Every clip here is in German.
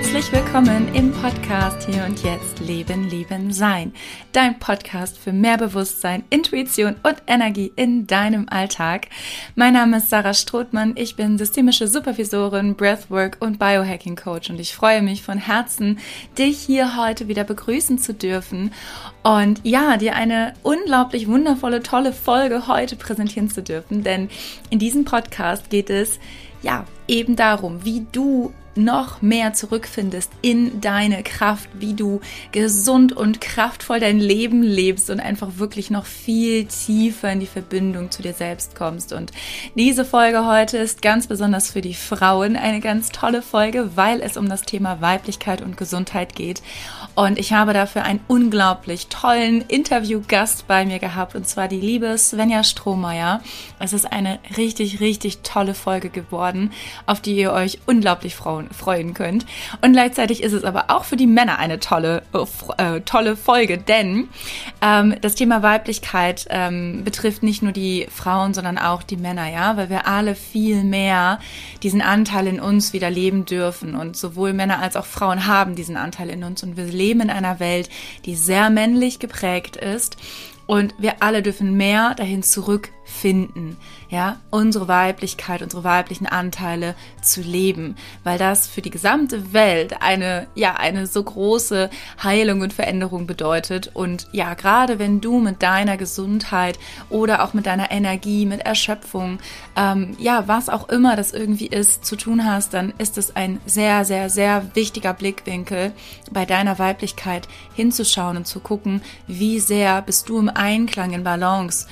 Herzlich willkommen im Podcast Hier und Jetzt Leben, Lieben, Sein. Dein Podcast für mehr Bewusstsein, Intuition und Energie in deinem Alltag. Mein Name ist Sarah Strothmann, ich bin systemische Supervisorin, Breathwork und Biohacking Coach und ich freue mich von Herzen, dich hier heute wieder begrüßen zu dürfen und ja, dir eine unglaublich wundervolle, tolle Folge heute präsentieren zu dürfen, denn in diesem Podcast geht es ja eben darum, wie du noch mehr zurückfindest in deine Kraft, wie du gesund und kraftvoll dein Leben lebst und einfach wirklich noch viel tiefer in die Verbindung zu dir selbst kommst. Und diese Folge heute ist ganz besonders für die Frauen eine ganz tolle Folge, weil es um das Thema Weiblichkeit und Gesundheit geht. Und ich habe dafür einen unglaublich tollen Interviewgast bei mir gehabt, und zwar die liebe Svenja Strohmeier. Es ist eine richtig, richtig tolle Folge geworden, auf die ihr euch unglaublich freuen könnt. Und gleichzeitig ist es aber auch für die Männer eine tolle Folge, denn das Thema Weiblichkeit betrifft nicht nur die Frauen, sondern auch die Männer, ja, weil wir alle viel mehr diesen Anteil in uns wieder leben dürfen, und sowohl Männer als auch Frauen haben diesen Anteil in uns, und wir leben in einer Welt, die sehr männlich geprägt ist. Und wir alle dürfen mehr dahin zurückfinden, ja, unsere Weiblichkeit, unsere weiblichen Anteile zu leben, weil das für die gesamte Welt eine so große Heilung und Veränderung bedeutet. Und ja, gerade wenn du mit deiner Gesundheit oder auch mit deiner Energie, mit Erschöpfung, was auch immer das irgendwie ist, zu tun hast, dann ist es ein sehr, sehr, sehr wichtiger Blickwinkel, bei deiner Weiblichkeit hinzuschauen und zu gucken, wie sehr bist du im Einklang, in Balance,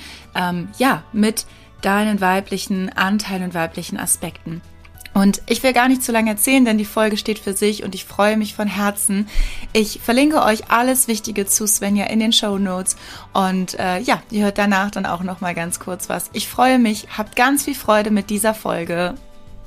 mit deinen weiblichen Anteilen und weiblichen Aspekten. Und ich will gar nicht zu lange erzählen, denn die Folge steht für sich und ich freue mich von Herzen. Ich verlinke euch alles Wichtige zu Svenja in den Shownotes und ihr hört danach dann auch noch mal ganz kurz was. Ich freue mich, habt ganz viel Freude mit dieser Folge.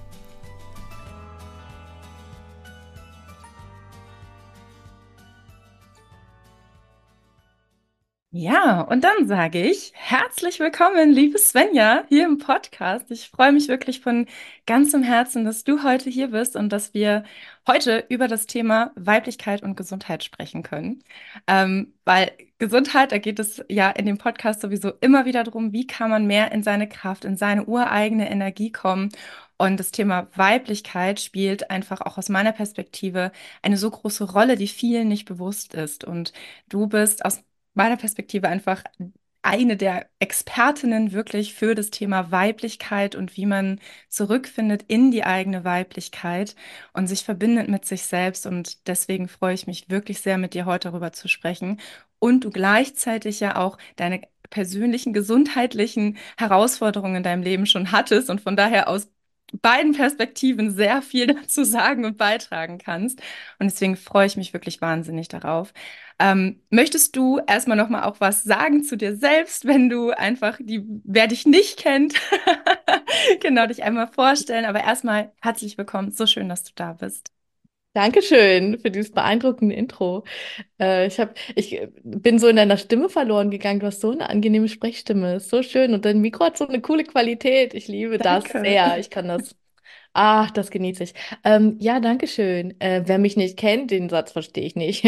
Ja, und dann sage ich herzlich willkommen, liebe Svenja, hier im Podcast. Ich freue mich wirklich von ganzem Herzen, dass du heute hier bist und dass wir heute über das Thema Weiblichkeit und Gesundheit sprechen können. Weil Gesundheit, da geht es ja in dem Podcast sowieso immer wieder darum, wie kann man mehr in seine Kraft, in seine ureigene Energie kommen. Und das Thema Weiblichkeit spielt einfach auch aus meiner Perspektive eine so große Rolle, die vielen nicht bewusst ist. Und du bist aus meiner Perspektive einfach eine der Expertinnen wirklich für das Thema Weiblichkeit und wie man zurückfindet in die eigene Weiblichkeit und sich verbindet mit sich selbst. Und deswegen freue ich mich wirklich sehr, mit dir heute darüber zu sprechen. Und du gleichzeitig ja auch deine persönlichen gesundheitlichen Herausforderungen in deinem Leben schon hattest und von daher aus beiden Perspektiven sehr viel dazu sagen und beitragen kannst. Und deswegen freue ich mich wirklich wahnsinnig darauf. Möchtest du erstmal noch mal auch was sagen zu dir selbst, wenn du einfach wer dich nicht kennt, genau, dich einmal vorstellen. Aber erstmal herzlich willkommen. So schön, dass du da bist. Dankeschön für dieses beeindruckende Intro. Ich bin so in deiner Stimme verloren gegangen. Du hast so eine angenehme Sprechstimme. Ist so schön. Und dein Mikro hat so eine coole Qualität. Ich liebe das Danke. sehr. Ich kann das. Ach, das genieße ich. Ja, danke schön. Wer mich nicht kennt, den Satz verstehe ich nicht.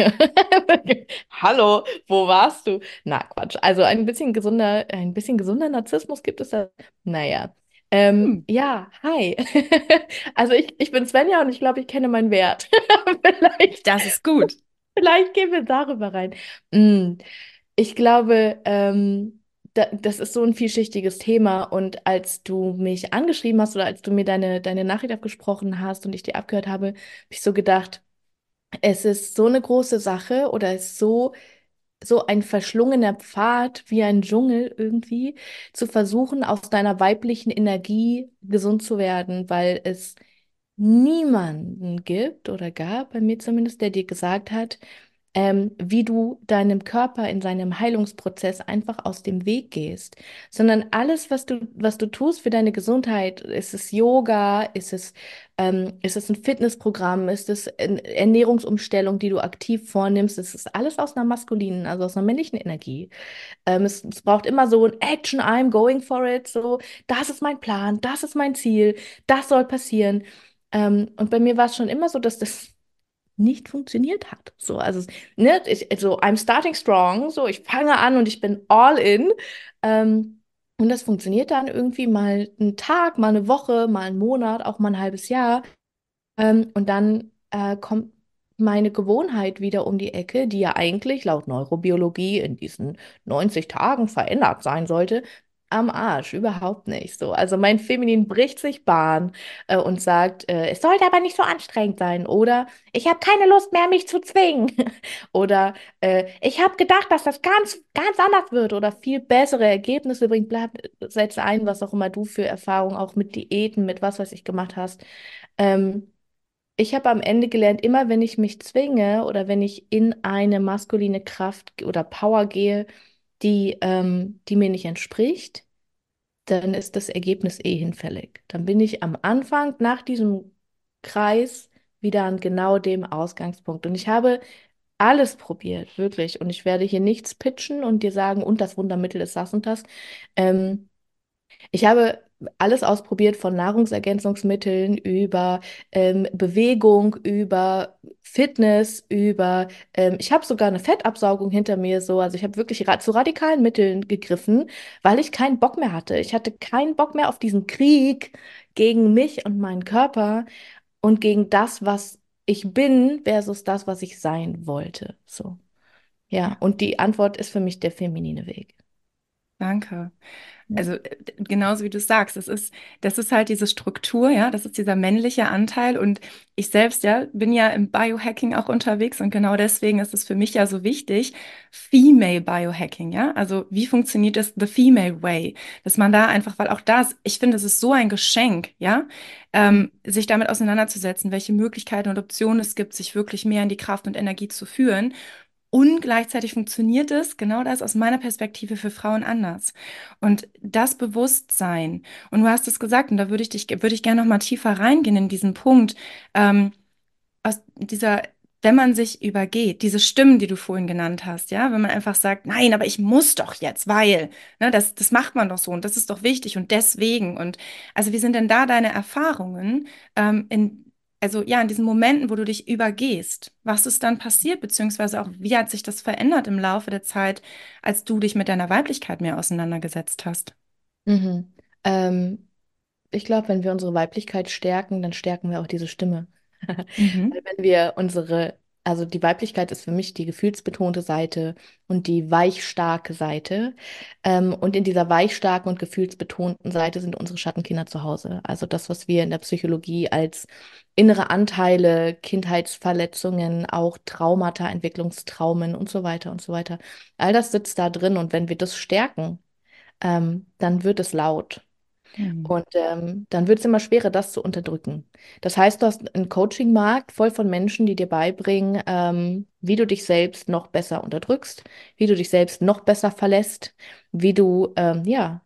Hallo, wo warst du? Na, Quatsch. Also ein bisschen gesunder Narzissmus gibt es da. Naja. Hm, Ja, hi. Also ich bin Svenja und ich glaube, ich kenne meinen Wert. Vielleicht, das ist gut. vielleicht gehen wir darüber rein. Mm, Ich glaube, das ist so ein vielschichtiges Thema. Und als du mich angeschrieben hast oder als du mir deine Nachricht abgesprochen hast und ich dir abgehört habe, habe ich so gedacht, es ist so eine große Sache oder es ist so ein verschlungener Pfad wie ein Dschungel irgendwie, zu versuchen, aus deiner weiblichen Energie gesund zu werden, weil es niemanden gibt oder gab, bei mir zumindest, der dir gesagt hat, wie du deinem Körper in seinem Heilungsprozess einfach aus dem Weg gehst, sondern alles, was du tust für deine Gesundheit, ist es Yoga, ist es ein Fitnessprogramm, ist es eine Ernährungsumstellung, die du aktiv vornimmst, es ist alles aus einer maskulinen, also aus einer männlichen Energie. Es braucht immer so ein Action, I'm going for it, so, das ist mein Plan, das ist mein Ziel, das soll passieren. Und bei mir war es schon immer so, dass das nicht funktioniert hat. So, also, ne, so, I'm starting strong, so, ich fange an und ich bin all in. Und das funktioniert dann irgendwie mal einen Tag, mal eine Woche, mal einen Monat, auch mal ein halbes Jahr. Und dann kommt meine Gewohnheit wieder um die Ecke, die ja eigentlich laut Neurobiologie in diesen 90 Tagen verändert sein sollte. Am Arsch, überhaupt nicht so. Also mein Feminin bricht sich Bahn und sagt, es sollte aber nicht so anstrengend sein. Oder ich habe keine Lust mehr, mich zu zwingen. Oder ich habe gedacht, dass das ganz, ganz anders wird oder viel bessere Ergebnisse bringt. Bleib, setze ein, was auch immer du für Erfahrungen auch mit Diäten, mit was weiß ich gemacht hast. Ähm, Ich habe am Ende gelernt, immer wenn ich mich zwinge oder wenn ich in eine maskuline Kraft oder Power gehe, die mir nicht entspricht, dann ist das Ergebnis eh hinfällig. Dann bin ich am Anfang nach diesem Kreis wieder an genau dem Ausgangspunkt. Und ich habe alles probiert, wirklich. Und ich werde hier nichts pitchen und dir sagen, und das Wundermittel ist das und das. Ähm, Ich habe alles ausprobiert, von Nahrungsergänzungsmitteln über Bewegung, über Fitness, ich habe sogar eine Fettabsaugung hinter mir so. Also ich habe wirklich zu radikalen Mitteln gegriffen, weil ich keinen Bock mehr hatte. Ich hatte keinen Bock mehr auf diesen Krieg gegen mich und meinen Körper und gegen das, was ich bin, versus das, was ich sein wollte. So. Ja, und die Antwort ist für mich der feminine Weg. Danke. Ja. Also genauso wie du sagst, das ist halt diese Struktur, ja, das ist dieser männliche Anteil und ich selbst, ja, bin ja im Biohacking auch unterwegs und genau deswegen ist es für mich ja so wichtig, Female Biohacking, ja, also wie funktioniert das The Female Way, dass man da einfach, weil auch das, ich finde, es ist so ein Geschenk, ja, sich damit auseinanderzusetzen, welche Möglichkeiten und Optionen es gibt, sich wirklich mehr in die Kraft und Energie zu führen. Und gleichzeitig funktioniert es, genau das aus meiner Perspektive für Frauen anders. Und das Bewusstsein, und du hast es gesagt, und da würde ich gerne noch mal tiefer reingehen in diesen Punkt, ähm, aus dieser, wenn man sich übergeht, diese Stimmen, die du vorhin genannt hast, ja, wenn man einfach sagt, nein, aber ich muss doch jetzt, weil, ne, das macht man doch so und das ist doch wichtig und deswegen. Und also, wie sind denn da deine Erfahrungen also ja, in diesen Momenten, wo du dich übergehst? Was ist dann passiert, beziehungsweise auch, wie hat sich das verändert im Laufe der Zeit, als du dich mit deiner Weiblichkeit mehr auseinandergesetzt hast? Mhm. Ähm, Ich glaube, wenn wir unsere Weiblichkeit stärken, dann stärken wir auch diese Stimme. Mhm. Weil wenn wir also die Weiblichkeit ist für mich die gefühlsbetonte Seite und die weichstarke Seite. Und in dieser weichstarken und gefühlsbetonten Seite sind unsere Schattenkinder zu Hause. Also das, was wir in der Psychologie als innere Anteile, Kindheitsverletzungen, auch Traumata, Entwicklungstraumen und so weiter und so weiter. All das sitzt da drin und wenn wir das stärken, dann wird es laut. Mhm. Und dann wird es immer schwerer, das zu unterdrücken. Das heißt, du hast einen Coaching-Markt voll von Menschen, die dir beibringen, wie du dich selbst noch besser unterdrückst, wie du dich selbst noch besser verlässt, wie du, ja,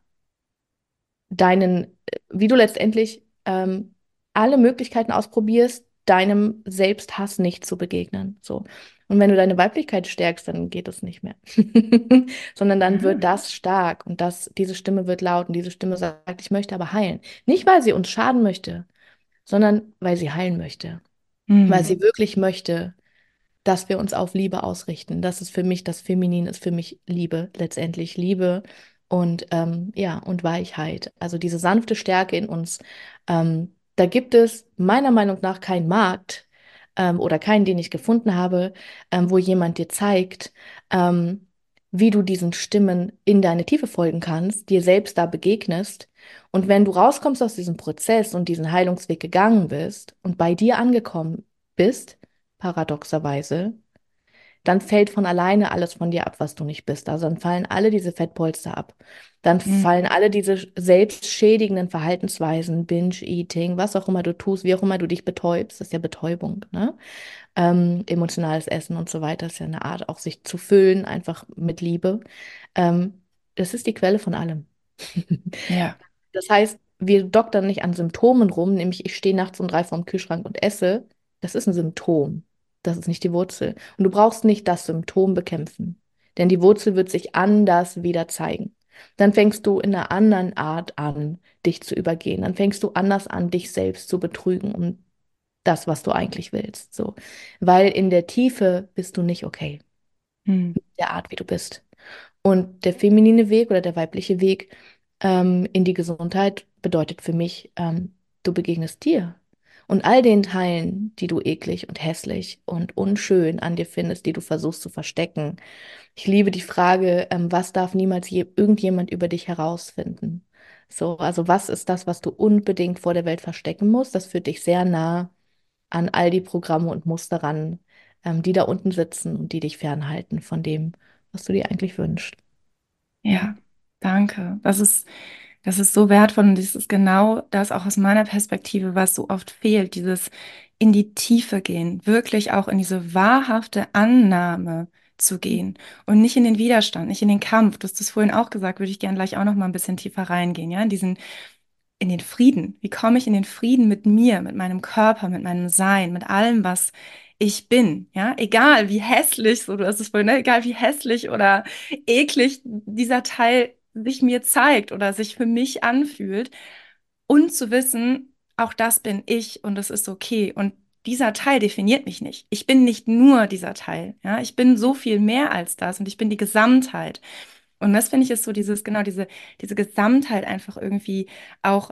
wie du letztendlich alle Möglichkeiten ausprobierst, deinem Selbsthass nicht zu begegnen. So. Und wenn du deine Weiblichkeit stärkst, dann geht es nicht mehr. Sondern dann wird Mhm. das stark und diese Stimme wird laut und diese Stimme sagt, ich möchte aber heilen. Nicht, weil sie uns schaden möchte, sondern weil sie heilen möchte. Weil Mhm. sie wirklich möchte, dass wir uns auf Liebe ausrichten. Das ist für mich, das Feminin ist für mich Liebe, letztendlich Liebe und ja, und Weichheit. Also diese sanfte Stärke in uns. Da gibt es meiner Meinung nach keinen Markt oder keinen, den ich gefunden habe, wo jemand dir zeigt, wie du diesen Stimmen in deine Tiefe folgen kannst, dir selbst da begegnest. Und wenn du rauskommst aus diesem Prozess und diesen Heilungsweg gegangen bist und bei dir angekommen bist, paradoxerweise, dann fällt von alleine alles von dir ab, was du nicht bist. Also dann fallen alle diese Fettpolster ab. Dann fallen Mhm. alle diese selbstschädigenden Verhaltensweisen, Binge-Eating, was auch immer du tust, wie auch immer du dich betäubst, das ist ja Betäubung, ne? Emotionales Essen und so weiter, ist ja eine Art, auch sich zu füllen, einfach mit Liebe. Ähm, Das ist die Quelle von allem. Ja. Das heißt, wir doktern nicht an Symptomen rum, nämlich ich stehe nachts um 3 vorm Kühlschrank und esse. Das ist ein Symptom. Das ist nicht die Wurzel. Und du brauchst nicht das Symptom bekämpfen, denn die Wurzel wird sich anders wieder zeigen. Dann fängst du in einer anderen Art an, dich zu übergehen. Dann fängst du anders an, dich selbst zu betrügen. Und das, was du eigentlich willst. So. Weil in der Tiefe bist du nicht okay, Hm. der Art, wie du bist. Und der feminine Weg oder der weibliche Weg in die Gesundheit bedeutet für mich, du begegnest dir. Und all den Teilen, die du eklig und hässlich und unschön an dir findest, die du versuchst zu verstecken. Ich liebe die Frage, was darf niemals irgendjemand über dich herausfinden? So, also was ist das, was du unbedingt vor der Welt verstecken musst? Das führt dich sehr nah an all die Programme und Muster ran, die da unten sitzen und die dich fernhalten von dem, was du dir eigentlich wünschst. Ja. Ja, danke. Das ist so wertvoll und das ist genau das auch aus meiner Perspektive, was so oft fehlt, dieses in die Tiefe gehen, wirklich auch in diese wahrhafte Annahme zu gehen und nicht in den Widerstand, nicht in den Kampf. Du hast das vorhin auch gesagt, würde ich gerne gleich auch noch mal ein bisschen tiefer reingehen, ja, in den Frieden. Wie komme ich in den Frieden mit mir, mit meinem Körper, mit meinem Sein, mit allem, was ich bin, ja, egal wie hässlich, so du hast es vorhin, ne? Egal wie hässlich oder eklig dieser Teil sich mir zeigt oder sich für mich anfühlt und zu wissen, auch das bin ich und es ist okay und dieser Teil definiert mich nicht. Ich bin nicht nur dieser Teil, ja, ich bin so viel mehr als das und ich bin die Gesamtheit. Und das finde ich ist so dieses, genau diese Gesamtheit einfach irgendwie auch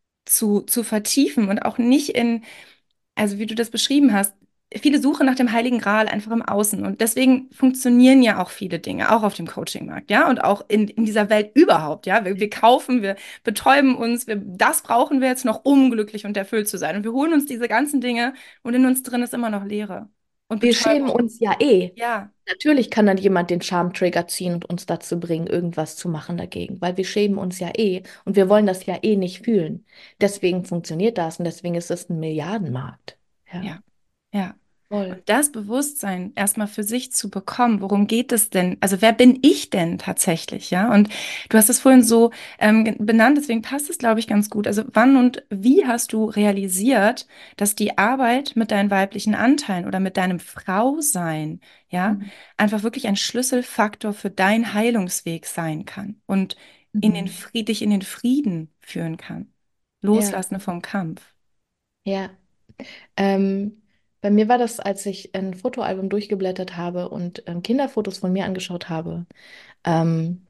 zu vertiefen und auch nicht in, also wie du das beschrieben hast, viele suchen nach dem Heiligen Gral einfach im Außen. Und deswegen funktionieren ja auch viele Dinge, auch auf dem Coachingmarkt, ja, und auch in dieser Welt überhaupt, ja. Wir kaufen, wir betäuben uns, das brauchen wir jetzt noch, um glücklich und erfüllt zu sein. Und wir holen uns diese ganzen Dinge und in uns drin ist immer noch Leere und Wir schämen Betäubung. uns ja eh. Ja, Natürlich kann dann jemand den Charme-Trigger ziehen und uns dazu bringen, irgendwas zu machen dagegen, weil wir schämen uns ja eh und wir wollen das ja eh nicht fühlen. Deswegen funktioniert das und deswegen ist es ein Milliardenmarkt. Ja, ja, ja. Und voll. das Bewusstsein erstmal für sich zu bekommen, worum geht es denn? Also wer bin ich denn tatsächlich, ja? Und du hast es vorhin so benannt, deswegen passt es, glaube ich, ganz gut. Also wann und wie hast du realisiert, dass die Arbeit mit deinen weiblichen Anteilen oder mit deinem Frausein, ja, Mhm. einfach wirklich ein Schlüsselfaktor für deinen Heilungsweg sein kann und Mhm. Dich in den Frieden führen kann? Ja, Loslassen vom Kampf. ja. Ähm, bei mir war das, als ich ein Fotoalbum durchgeblättert habe und Kinderfotos von mir angeschaut habe. Ähm,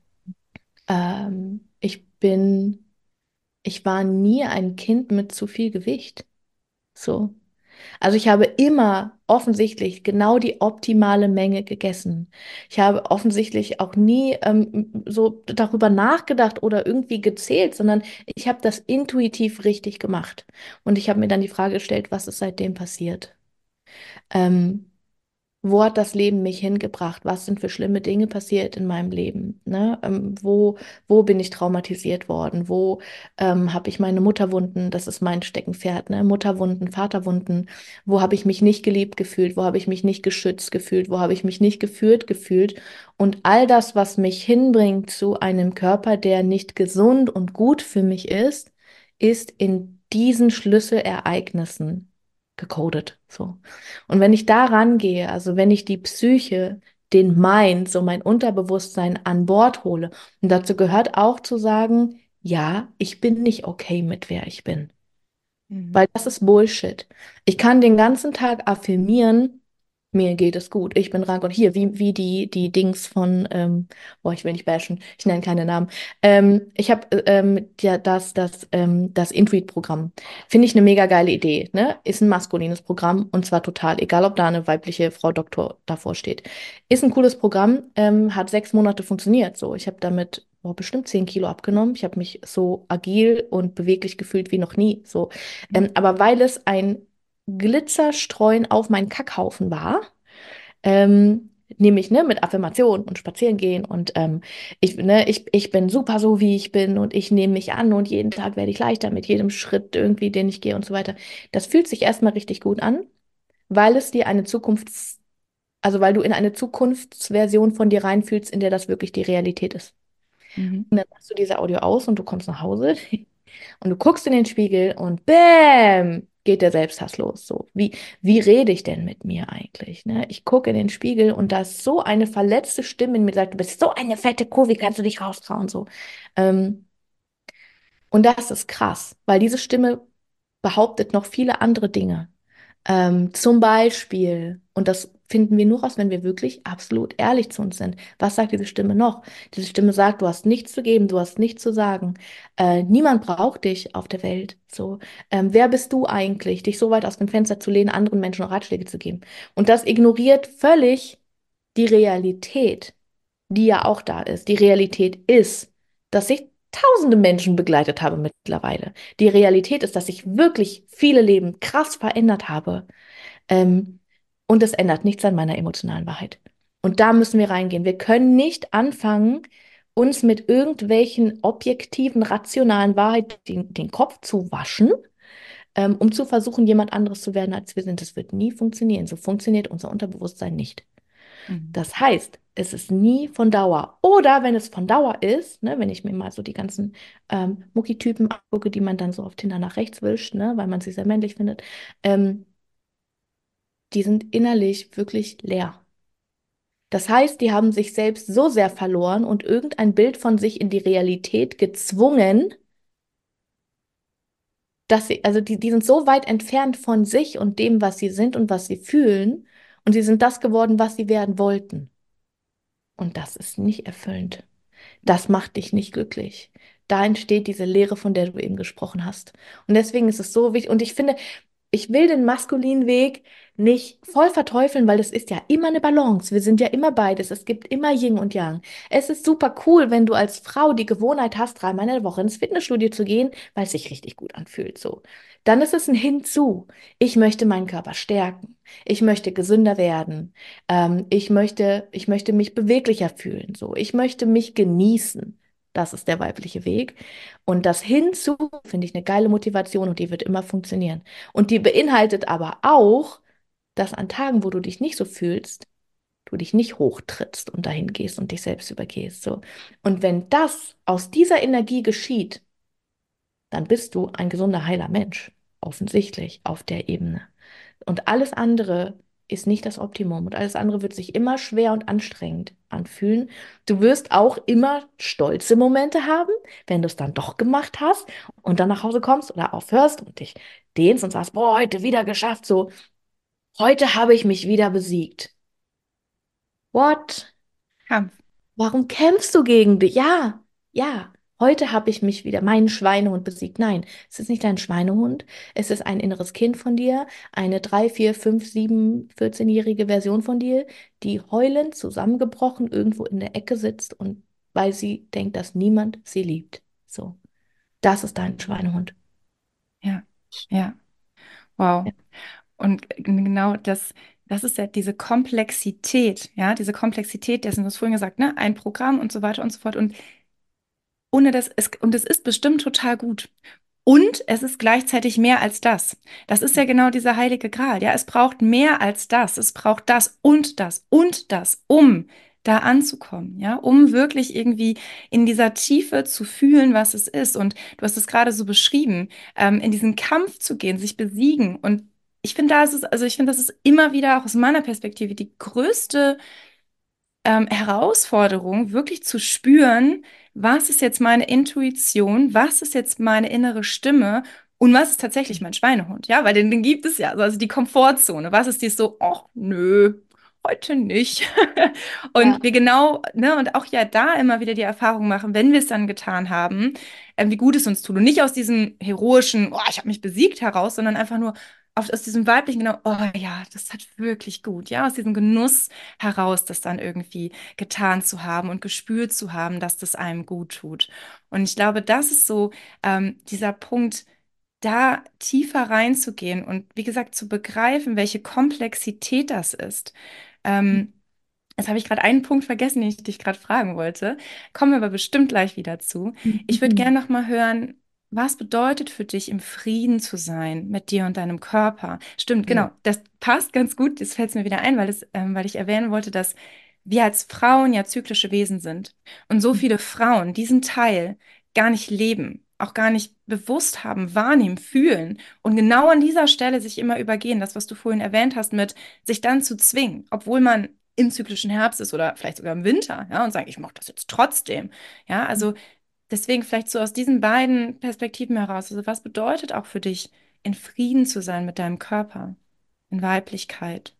ich war nie ein Kind mit zu viel Gewicht. So. Also ich habe immer offensichtlich genau die optimale Menge gegessen. Ich habe offensichtlich auch nie so darüber nachgedacht oder irgendwie gezählt, sondern ich habe das intuitiv richtig gemacht. Und ich habe mir dann die Frage gestellt, was ist seitdem passiert? Ähm, Wo hat das Leben mich hingebracht? Was sind für schlimme Dinge passiert in meinem Leben? Ne? Wo bin ich traumatisiert worden? Wo habe ich meine Mutterwunden? Das ist mein Steckenpferd, ne? Mutterwunden, Vaterwunden. Wo habe ich mich nicht geliebt gefühlt? Wo habe ich mich nicht geschützt gefühlt? Wo habe ich mich nicht geführt gefühlt? Und all das, was mich hinbringt zu einem Körper, der nicht gesund und gut für mich ist in diesen Schlüsselereignissen gecodet. So. Und wenn ich da rangehe, also wenn ich die Psyche, den Mind, so mein Unterbewusstsein an Bord hole, und dazu gehört auch zu sagen, ja, ich bin nicht okay mit wer ich bin. Mhm. Weil das ist Bullshit. Ich kann den ganzen Tag affirmieren, mir geht es gut, ich bin rank und hier, wie die Dings von, boah, ich will nicht bashen, ich nenne keine Namen. Ich habe ja das Intuit-Programm. Finde ich eine mega geile Idee, ne? Ist ein maskulines Programm und zwar total, egal ob da eine weibliche Frau Doktor davor steht. Ist ein cooles Programm, hat 6 Monate funktioniert. So, ich habe damit bestimmt 10 Kilo abgenommen. Ich habe mich so agil und beweglich gefühlt wie noch nie. So, aber weil es ein Glitzerstreuen auf meinen Kackhaufen war, nämlich ne, mit Affirmation und spazieren gehen und ich bin super so, wie ich bin und ich nehme mich an und jeden Tag werde ich leichter mit jedem Schritt irgendwie, den ich gehe und so weiter. Das fühlt sich erstmal richtig gut an, weil es dir eine also weil du in eine Zukunftsversion von dir reinfühlst, in der das wirklich die Realität ist. Mhm. Und dann machst du diese Audio aus und du kommst nach Hause und du guckst in den Spiegel und bäm, geht der Selbsthass los. So, wie rede ich denn mit mir eigentlich? Ne? Ich gucke in den Spiegel und da ist so eine verletzte Stimme in mir, die sagt, du bist so eine fette Kuh, wie kannst du dich raustrauen? So. Ähm, und das ist krass, weil diese Stimme behauptet noch viele andere Dinge. Zum Beispiel, und das finden wir nur raus, wenn wir wirklich absolut ehrlich zu uns sind. Was sagt diese Stimme noch? Diese Stimme sagt, du hast nichts zu geben, du hast nichts zu sagen. Niemand braucht dich auf der Welt. So, wer bist du eigentlich, dich so weit aus dem Fenster zu lehnen, anderen Menschen Ratschläge zu geben? Und das ignoriert völlig die Realität, die ja auch da ist. Die Realität ist, dass ich tausende Menschen begleitet habe mittlerweile. Die Realität ist, dass ich wirklich viele Leben krass verändert habe. Ähm, und es ändert nichts an meiner emotionalen Wahrheit. Und da müssen wir reingehen. Wir können nicht anfangen, uns mit irgendwelchen objektiven, rationalen Wahrheiten den Kopf zu waschen, um zu versuchen, jemand anderes zu werden, als wir sind. Das wird nie funktionieren. So funktioniert unser Unterbewusstsein nicht. Mhm. Das heißt, es ist nie von Dauer. Oder wenn es von Dauer ist, ne, wenn ich mir mal so die ganzen Muckitypen angucke, die man dann so auf Tinder nach rechts wischt, ne, weil man sie sehr männlich findet, ähm, die sind innerlich wirklich leer. Das heißt, die haben sich selbst so sehr verloren und irgendein Bild von sich in die Realität gezwungen, dass sie, also die sind so weit entfernt von sich und dem, was sie sind und was sie fühlen, und sie sind das geworden, was sie werden wollten. Und das ist nicht erfüllend. Das macht dich nicht glücklich. Da entsteht diese Leere, von der du eben gesprochen hast. Und deswegen ist es so wichtig. Und ich finde, ich will den maskulinen Weg nicht voll verteufeln, weil das ist ja immer eine Balance. Wir sind ja immer beides. Es gibt immer Yin und Yang. Es ist super cool, wenn du als Frau die Gewohnheit hast, dreimal in der Woche ins Fitnessstudio zu gehen, weil es sich richtig gut anfühlt. So. Dann ist es ein Hinzu. Ich möchte meinen Körper stärken. Ich möchte gesünder werden. Ich möchte mich beweglicher fühlen. So. Ich möchte mich genießen. Das ist der weibliche Weg. Und das Hinzu finde ich eine geile Motivation und die wird immer funktionieren. Und die beinhaltet aber auch, dass an Tagen, wo du dich nicht so fühlst, du dich nicht hochtrittst und dahin gehst und dich selbst übergehst. So. Und wenn das aus dieser Energie geschieht, dann bist du ein gesunder, heiler Mensch. Offensichtlich auf der Ebene. Und alles andere ist nicht das Optimum. Und alles andere wird sich immer schwer und anstrengend anfühlen. Du wirst auch immer stolze Momente haben, wenn du es dann doch gemacht hast und dann nach Hause kommst oder aufhörst und dich dehnst und sagst, boah, heute wieder geschafft. So, heute habe ich mich wieder besiegt. What? Kampf. Warum kämpfst du gegen dich? Ja, ja. Heute habe ich mich wieder, meinen Schweinehund besiegt. Nein, es ist nicht dein Schweinehund. Es ist ein inneres Kind von dir, eine 3, 4, 5, 7, 14-jährige Version von dir, die heulend, zusammengebrochen irgendwo in der Ecke sitzt und weil sie denkt, dass niemand sie liebt. So, das ist dein Schweinehund. Ja, ja, wow. Ja. Und genau das ist ja diese Komplexität, ja, diese Komplexität dessen, du hast vorhin gesagt, ne, ein Programm und so weiter und so fort. Und ohne das, und es ist bestimmt total gut. Und es ist gleichzeitig mehr als das. Das ist ja genau dieser heilige Gral. Ja, es braucht mehr als das. Es braucht das und das und das, um da anzukommen. Ja, um wirklich irgendwie in dieser Tiefe zu fühlen, was es ist. Und du hast es gerade so beschrieben, in diesen Kampf zu gehen, sich besiegen. Und ich finde, also ich finde, das ist immer wieder auch aus meiner Perspektive die größte Herausforderung, wirklich zu spüren, was ist jetzt meine Intuition, was ist jetzt meine innere Stimme und was ist tatsächlich mein Schweinehund, ja, weil den gibt es ja, also die Komfortzone, was ist die so, ach nö, heute nicht. Ja, Und wir genau, ne, und auch ja da immer wieder die Erfahrung machen, wenn wir es dann getan haben, wie gut es uns tut und nicht aus diesem heroischen, oh, ich habe mich besiegt heraus, sondern einfach nur aus diesem weiblichen, genau, oh ja, das hat wirklich gut, ja, aus diesem Genuss heraus, das dann irgendwie getan zu haben und gespürt zu haben, dass das einem gut tut. Und ich glaube, das ist so dieser Punkt, da tiefer reinzugehen und wie gesagt zu begreifen, welche Komplexität das ist. Ähm, Jetzt habe ich gerade einen Punkt vergessen, den ich dich gerade fragen wollte. Kommen wir aber bestimmt gleich wieder zu. Ich würde mhm. gerne noch mal hören, was bedeutet für dich, im Frieden zu sein mit dir und deinem Körper? Stimmt, Ja. genau. Das passt ganz gut. Das fällt mir wieder ein, weil ich erwähnen wollte, dass wir als Frauen ja zyklische Wesen sind. Und so viele Frauen diesen Teil gar nicht leben, auch gar nicht bewusst haben, wahrnehmen, fühlen und genau an dieser Stelle sich immer übergehen. Das, was du vorhin erwähnt hast, mit sich dann zu zwingen, obwohl man im zyklischen Herbst ist oder vielleicht sogar im Winter, ja, und sagen, ich mache das jetzt trotzdem. Ja, also deswegen vielleicht so aus diesen beiden Perspektiven heraus. Also was bedeutet auch für dich, in Frieden zu sein mit deinem Körper? in Weiblichkeit?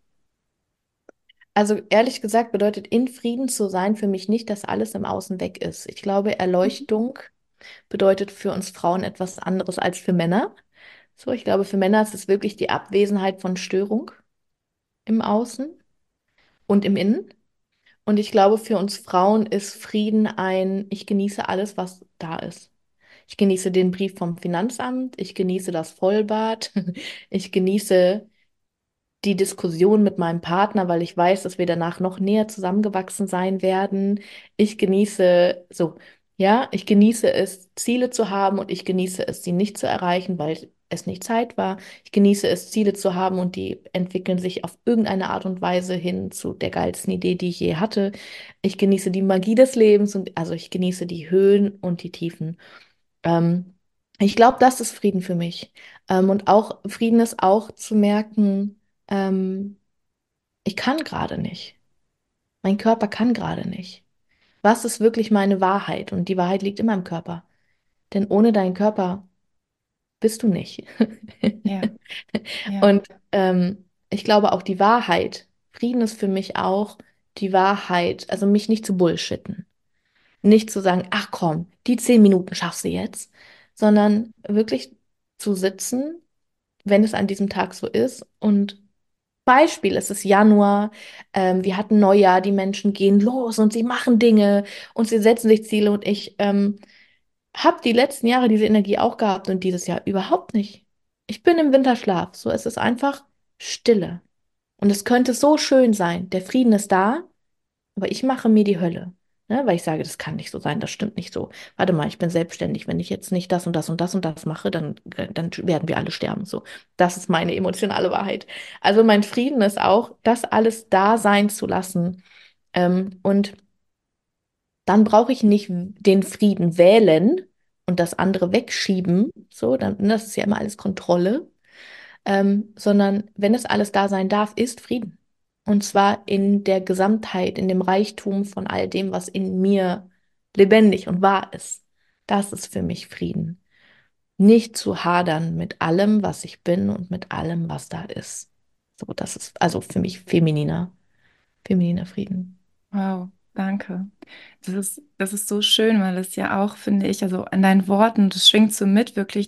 Also ehrlich gesagt bedeutet in Frieden zu sein für mich nicht, dass alles im Außen weg ist. Ich glaube, Mhm. Erleuchtung bedeutet für uns Frauen etwas anderes als für Männer. So, ich glaube, für Männer ist es wirklich die Abwesenheit von Störung im Außen und im Innen. Und ich glaube, für uns Frauen ist Frieden ich genieße alles, was da ist. Ich genieße den Brief vom Finanzamt, ich genieße das Vollbad, ich genieße die Diskussion mit meinem Partner, weil ich weiß, dass wir danach noch näher zusammengewachsen sein werden. Ich genieße ja, ich genieße es, Ziele zu haben und ich genieße es, sie nicht zu erreichen, weil es nicht Zeit war. Ich genieße es, Ziele zu haben und die entwickeln sich auf irgendeine Art und Weise hin zu der geilsten Idee, die ich je hatte. Ich genieße die Magie des Lebens und also ich genieße die Höhen und die Tiefen. Ähm, Ich glaube, das ist Frieden für mich. Und auch Frieden ist auch zu merken, ähm, ich kann gerade nicht. Mein Körper kann gerade nicht. Was ist wirklich meine Wahrheit? Und die Wahrheit liegt immer im Körper. Denn ohne deinen Körper bist du nicht. Ja, ja, Und ich glaube auch die Wahrheit, Frieden ist für mich auch die Wahrheit, also mich nicht zu bullshitten. Nicht zu sagen, ach komm, die 10 Minuten schaffst du jetzt, sondern wirklich zu sitzen, wenn es an diesem Tag so ist. Und Beispiel, es ist Januar, wir hatten Neujahr, die Menschen gehen los und sie machen Dinge und sie setzen sich Ziele und ich habe die letzten Jahre diese Energie auch gehabt und dieses Jahr überhaupt nicht. Ich bin im Winterschlaf, so es ist einfach Stille. Und es könnte so schön sein, der Frieden ist da, aber ich mache mir die Hölle. Ne? Weil ich sage, das kann nicht so sein, das stimmt nicht so. Warte mal, ich bin selbstständig. Wenn ich jetzt nicht das und das und das und das mache, dann werden wir alle sterben. So, das ist meine emotionale Wahrheit. Also mein Frieden ist auch, das alles da sein zu lassen. Und dann brauche ich nicht den Frieden wählen und das andere wegschieben. So, dann, das ist ja immer alles Kontrolle, sondern wenn es alles da sein darf, ist Frieden. Und zwar in der Gesamtheit, in dem Reichtum von all dem, was in mir lebendig und wahr ist. Das ist für mich Frieden. Nicht zu hadern mit allem, was ich bin und mit allem, was da ist. So, das ist also für mich femininer Frieden. wow, danke. Das ist so schön, weil es ja auch, finde ich, also an deinen Worten, das schwingt so mit, wirklich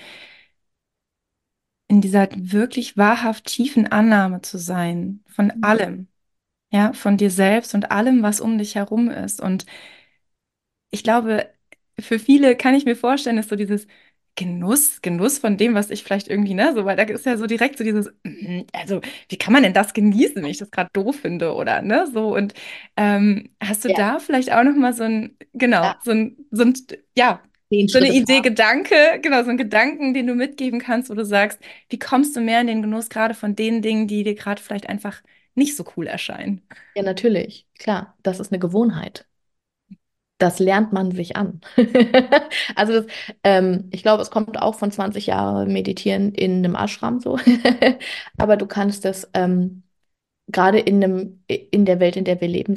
in dieser wirklich wahrhaft tiefen Annahme zu sein von allem, ja, von dir selbst und allem, was um dich herum ist. Und ich glaube, für viele kann ich mir vorstellen, ist so dieses Genuss von dem, was ich vielleicht irgendwie, ne, so, weil da ist ja so direkt so dieses, also, wie kann man denn das genießen, wenn ich das gerade doof finde oder, ne, so, und hast du Ja, da vielleicht auch noch mal genau, ja, ja, zehn so eine Schritte Idee, vor. Gedanke, genau, so einen Gedanken, den du mitgeben kannst, wo du sagst, wie kommst du mehr in den Genuss gerade von den Dingen, die dir gerade vielleicht einfach nicht so cool erscheinen? Ja, natürlich. Klar, das ist eine Gewohnheit. Das lernt man sich an. Also ich glaube, es kommt auch von 20 Jahren Meditieren in einem Ashram so. Aber du kannst es gerade in der Welt, in der wir leben,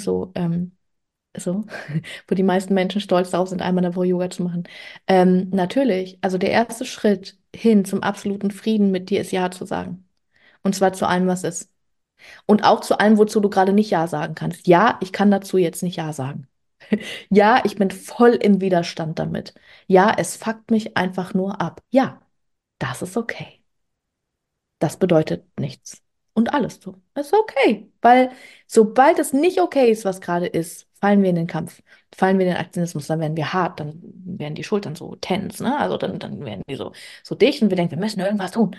so, wo die meisten Menschen stolz darauf sind, einmal in der Woche Yoga zu machen. Natürlich, also der erste Schritt hin zum absoluten Frieden mit dir ist Ja zu sagen. Und zwar zu allem, was ist. Und auch zu allem, wozu du gerade nicht Ja sagen kannst. Ja, ich kann dazu jetzt nicht Ja sagen. Ja, ich bin voll im Widerstand damit. Ja, es fuckt mich einfach nur ab. Ja, das ist okay. Das bedeutet nichts. Und alles so. Das ist okay. Weil sobald es nicht okay ist, was gerade ist, fallen wir in den Kampf. Fallen wir in den Aktionismus, dann werden wir hart, dann werden die Schultern so tense, ne? Also dann werden die so dicht und wir denken, wir müssen irgendwas tun.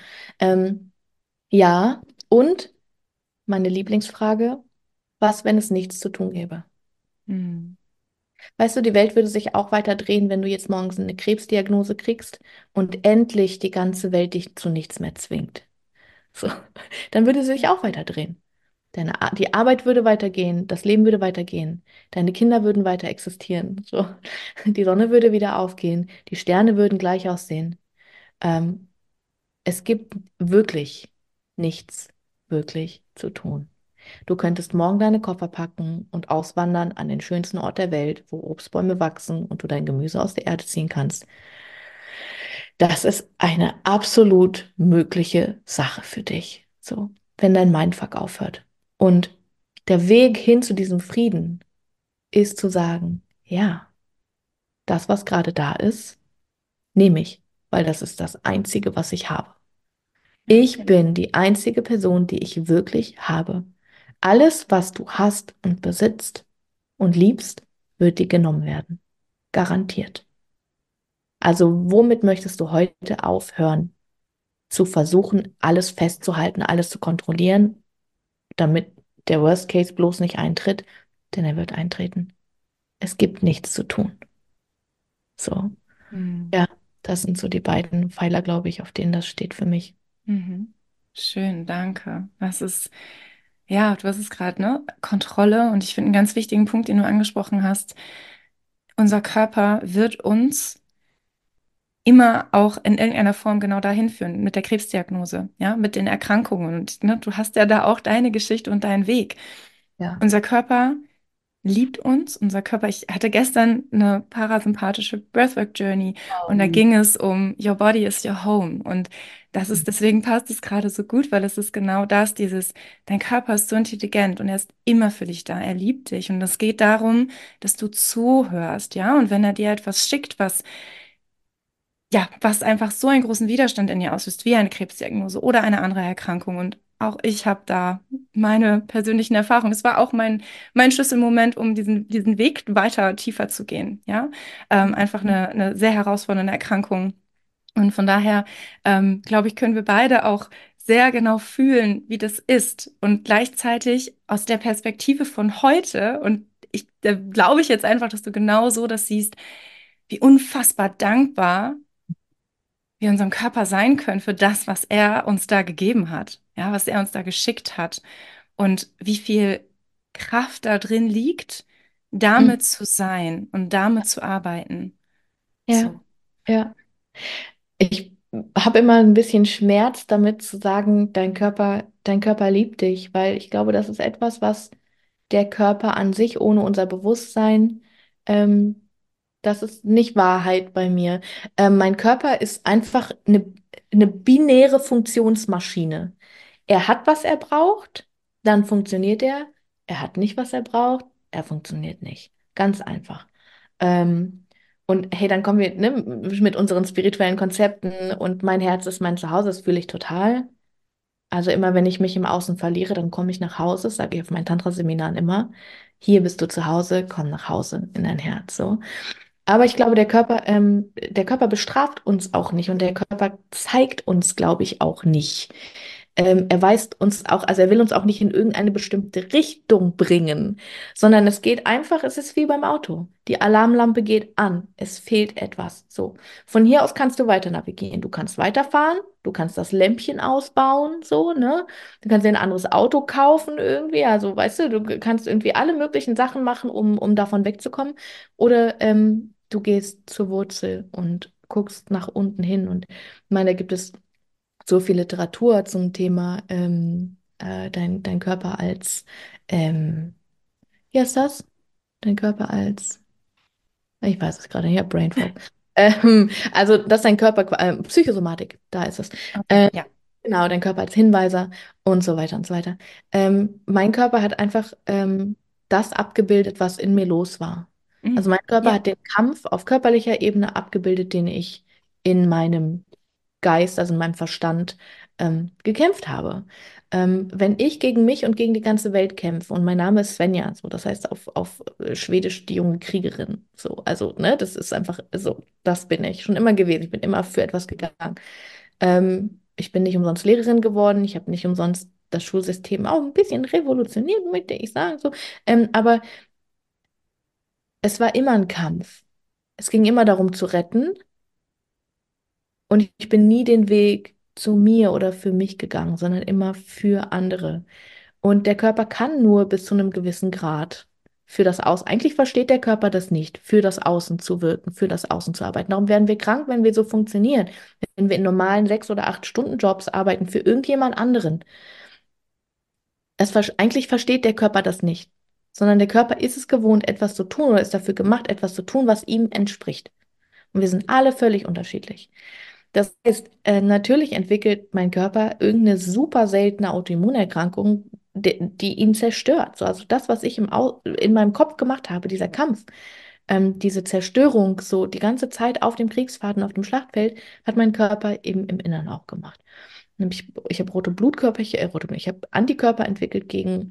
Ja, und meine Lieblingsfrage, was, wenn es nichts zu tun gäbe? Hm. Weißt du, die Welt würde sich auch weiter drehen, wenn du jetzt morgens eine Krebsdiagnose kriegst und endlich die ganze Welt dich zu nichts mehr zwingt. So, dann würde sie sich auch weiter drehen. Die Arbeit würde weitergehen, das Leben würde weitergehen, deine Kinder würden weiter existieren. So, die Sonne würde wieder aufgehen, die Sterne würden gleich aussehen. Ähm, Es gibt wirklich nichts wirklich zu tun. Du könntest morgen deine Koffer packen und auswandern an den schönsten Ort der Welt, wo Obstbäume wachsen und du dein Gemüse aus der Erde ziehen kannst. Das ist eine absolut mögliche Sache für dich. So. wenn dein Mindfuck aufhört. Und der Weg hin zu diesem Frieden ist zu sagen, ja, das, was gerade da ist, nehme ich, weil das ist das Einzige, was ich habe. Ja, Ich bin die einzige Person, die ich wirklich habe. Alles, was du hast und besitzt und liebst, wird dir genommen werden. Garantiert. Also womit möchtest du heute aufhören, zu versuchen, alles festzuhalten, alles zu kontrollieren, damit der Worst Case bloß nicht eintritt? Denn er wird eintreten. Es gibt nichts zu tun. So, mhm. ja, das sind so die beiden Pfeiler, glaube ich, auf denen das steht für mich. Mhm. Schön, danke. Das ist, ja, du hast es gerade, ne? Kontrolle. Und ich finde einen ganz wichtigen Punkt, den du angesprochen hast. Unser Körper wird uns immer auch in irgendeiner Form genau dahin führen, mit der Krebsdiagnose, ja, mit den Erkrankungen. Und ne, du hast ja da auch deine Geschichte und deinen Weg. Ja. Unser Körper liebt uns, unser Körper. Ich hatte gestern eine parasympathische Breathwork Journey und da Ähm, ging es um Your body is your home. Und das ist, deswegen passt es gerade so gut, weil es ist genau das, dieses, dein Körper ist so intelligent und er ist immer für dich da. Er liebt dich. Und es geht darum, dass du zuhörst, ja. Und wenn er dir etwas schickt, was ja, was einfach so einen großen Widerstand in dir auslöst, wie eine Krebsdiagnose oder eine andere Erkrankung. Und auch ich habe da meine persönlichen Erfahrungen. Es war auch mein Schlüsselmoment, um diesen Weg weiter tiefer zu gehen. Ja, einfach eine sehr herausfordernde Erkrankung. Und von daher, glaube ich, können wir beide auch sehr genau fühlen, wie das ist. Und gleichzeitig aus der Perspektive von heute, und ich, da glaube ich jetzt einfach, dass du genau so das siehst, wie unfassbar dankbar wir unserem Körper sein können für das, was er uns da gegeben hat, ja, was er uns da geschickt hat und wie viel Kraft da drin liegt, Mhm. damit zu sein und damit zu arbeiten. Ja, So. ja. Ich habe immer ein bisschen Schmerz damit zu sagen, dein Körper liebt dich, weil ich glaube, das ist etwas, was der Körper an sich ohne unser Bewusstsein, das ist nicht Wahrheit bei mir. Mein Körper ist einfach eine binäre Funktionsmaschine. Er hat, was er braucht, dann funktioniert er. Er hat nicht, was er braucht, er funktioniert nicht. Ganz einfach. Ähm, und hey, dann kommen wir, ne, mit unseren spirituellen Konzepten und mein Herz ist mein Zuhause, das fühle ich total. Also immer, wenn ich mich im Außen verliere, dann komme ich nach Hause, sage ich auf meinen Tantra-Seminaren immer, hier bist du zu Hause, komm nach Hause in dein Herz, so. Aber ich glaube, der Körper bestraft uns auch nicht und der Körper zeigt uns, glaube ich, auch nicht. Er weist uns auch, also er will uns auch nicht in irgendeine bestimmte Richtung bringen, sondern es geht einfach, es ist wie beim Auto. Die Alarmlampe geht an, es fehlt etwas. So, von hier aus kannst du weiter navigieren. Du kannst weiterfahren, du kannst das Lämpchen ausbauen, so, ne? Du kannst dir ein anderes Auto kaufen irgendwie, also weißt du, du kannst irgendwie alle möglichen Sachen machen, um davon wegzukommen. Oder du gehst zur Wurzel und guckst nach unten hin. Und ich meine, da gibt es so viel Literatur zum Thema dein Körper als, wie heißt das? Dein Körper als, ich weiß es gerade nicht, ich habe Brain Fog. Also, dass dein Körper, Psychosomatik, da ist es. Okay, Ähm, ja. genau, dein Körper als Hinweiser und so weiter und so weiter. Mein Körper hat einfach das abgebildet, was in mir los war. Also Mhm. mein Körper Ja. hat den Kampf auf körperlicher Ebene abgebildet, den ich in meinem Geist, also in meinem Verstand, gekämpft habe. Wenn ich gegen mich und gegen die ganze Welt kämpfe, und mein Name ist Svenja, so, das heißt auf Schwedisch die junge Kriegerin, so, also, ne, das ist einfach so, das bin ich schon immer gewesen. Ich bin immer für etwas gegangen. Ich bin nicht umsonst Lehrerin geworden, ich habe nicht umsonst das Schulsystem auch ein bisschen revolutioniert, möchte ich sagen, so. Aber es war immer ein Kampf. Es ging immer darum zu retten. Und ich bin nie den Weg zu mir oder für mich gegangen, sondern immer für andere. Und der Körper kann nur bis zu einem gewissen Grad für das Außen. Eigentlich versteht der Körper das nicht, für das Außen zu wirken, für das Außen zu arbeiten. Darum werden wir krank, wenn wir so funktionieren. Wenn wir in normalen 6- oder 8-Stunden-Jobs arbeiten für irgendjemand anderen. Eigentlich versteht der Körper das nicht, sondern der Körper ist es gewohnt, etwas zu tun oder ist dafür gemacht, etwas zu tun, was ihm entspricht. Und wir sind alle völlig unterschiedlich. Das heißt, natürlich entwickelt mein Körper irgendeine super seltene Autoimmunerkrankung, die ihn zerstört. So, also das, was ich in meinem Kopf gemacht habe, dieser Kampf, diese Zerstörung, so die ganze Zeit auf dem Kriegsfaden, auf dem Schlachtfeld, hat mein Körper eben im Inneren auch gemacht. Nämlich, ich habe rote Blutkörperchen, ich habe Antikörper entwickelt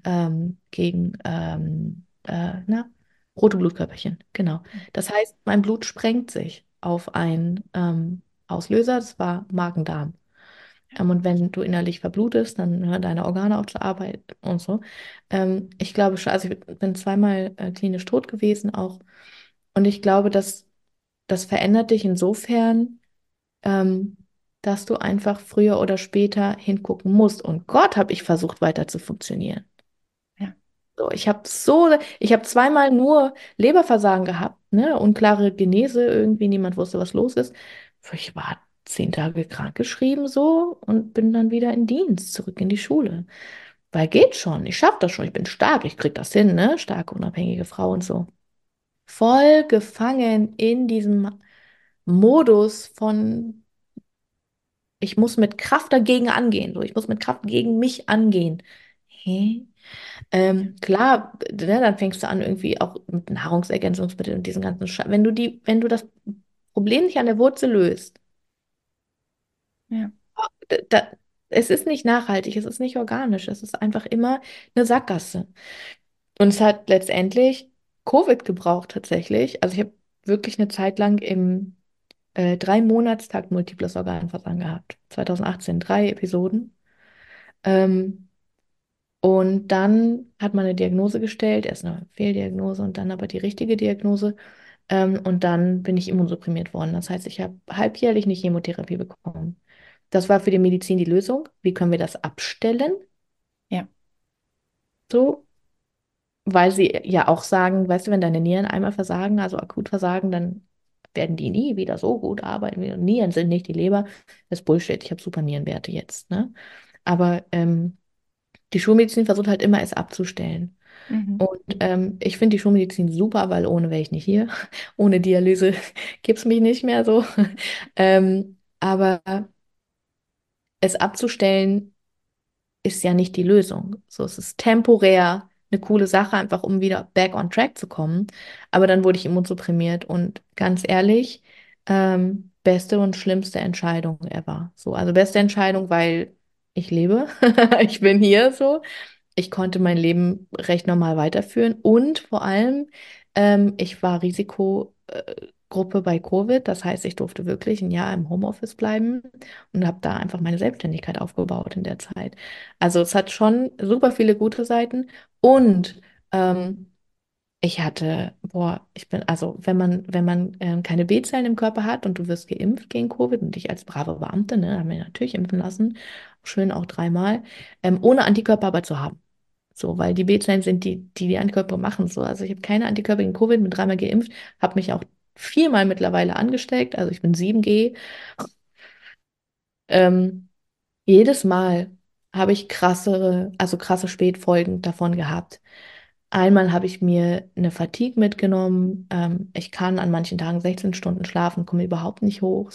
gegen rote Blutkörperchen, genau. Das heißt, mein Blut sprengt sich auf einen Auslöser, das war Magen-Darm. Und wenn du innerlich verblutest, dann hören deine Organe auch zur Arbeit und so. Ich glaube schon, also ich bin zweimal klinisch tot gewesen auch. Und ich glaube, dass das verändert dich insofern, ähm, dass du einfach früher oder später hingucken musst. Und Gott, habe ich versucht, weiter zu funktionieren. Ja, So, ich habe zweimal nur Leberversagen gehabt, ne? Unklare Genese, irgendwie niemand wusste, was los ist. Ich war 10 Tage krankgeschrieben so und bin dann wieder in Dienst, zurück in die Schule. Weil geht schon, ich schaffe das schon, ich bin stark, ich krieg das hin, ne? Starke, unabhängige Frau und so. Voll gefangen in diesem Modus von, ich muss mit Kraft dagegen angehen, so, ich muss mit Kraft gegen mich angehen. Hä? ja, Klar, ne, dann fängst du an irgendwie auch mit Nahrungsergänzungsmitteln und diesen ganzen wenn du das Problem nicht an der Wurzel löst, ja, da, da, es ist nicht nachhaltig, es ist nicht organisch, es ist einfach immer eine Sackgasse. Und es hat letztendlich Covid gebraucht tatsächlich. Also ich habe wirklich eine Zeit lang im 3-Monatstakt multiples Organversagen gehabt. 2018, 3 Episoden. Ähm, Und dann hat man eine Diagnose gestellt, erst eine Fehldiagnose und dann aber die richtige Diagnose. Und dann bin ich immunsupprimiert worden. Das heißt, ich habe halbjährlich eine Chemotherapie bekommen. Das war für die Medizin die Lösung. Wie können wir das abstellen? ja, So, weil sie ja auch sagen, weißt du, wenn deine Nieren einmal versagen, also akut versagen, dann werden die nie wieder so gut arbeiten. Nieren sind nicht die Leber. Das ist Bullshit. Ich habe super Nierenwerte jetzt, ne? Aber die Schulmedizin versucht halt immer, es abzustellen. mhm. Und ich finde die Schulmedizin super, weil ohne wäre ich nicht hier. Ohne Dialyse gibt es mich nicht mehr so. Aber es abzustellen ist ja nicht die Lösung. So, es ist temporär eine coole Sache, einfach um wieder back on track zu kommen. Aber dann wurde ich immunsupprimiert und ganz ehrlich, beste und schlimmste Entscheidung ever. So, also beste Entscheidung, weil ich lebe, ich bin hier so. Ich konnte mein Leben recht normal weiterführen und vor allem, ich war Risikogruppe bei Covid. Das heißt, ich durfte wirklich ein Jahr im Homeoffice bleiben und habe da einfach meine Selbstständigkeit aufgebaut in der Zeit. Also es hat schon super viele gute Seiten und ähm, ich hatte, boah, also wenn man keine B-Zellen im Körper hat und du wirst geimpft gegen Covid und dich als brave Beamte, ne, haben wir natürlich impfen lassen, schön auch 3-mal, ohne Antikörper aber zu haben. So, weil die B-Zellen sind die Antikörper machen. So, also ich habe keine Antikörper gegen Covid, bin 3-mal geimpft, habe mich auch 4-mal mittlerweile angesteckt, also ich bin 7G. Ähm, Jedes Mal habe ich krasse Spätfolgen davon gehabt. Einmal habe ich mir eine Fatigue mitgenommen. Ich kann an manchen Tagen 16 Stunden schlafen, komme überhaupt nicht hoch.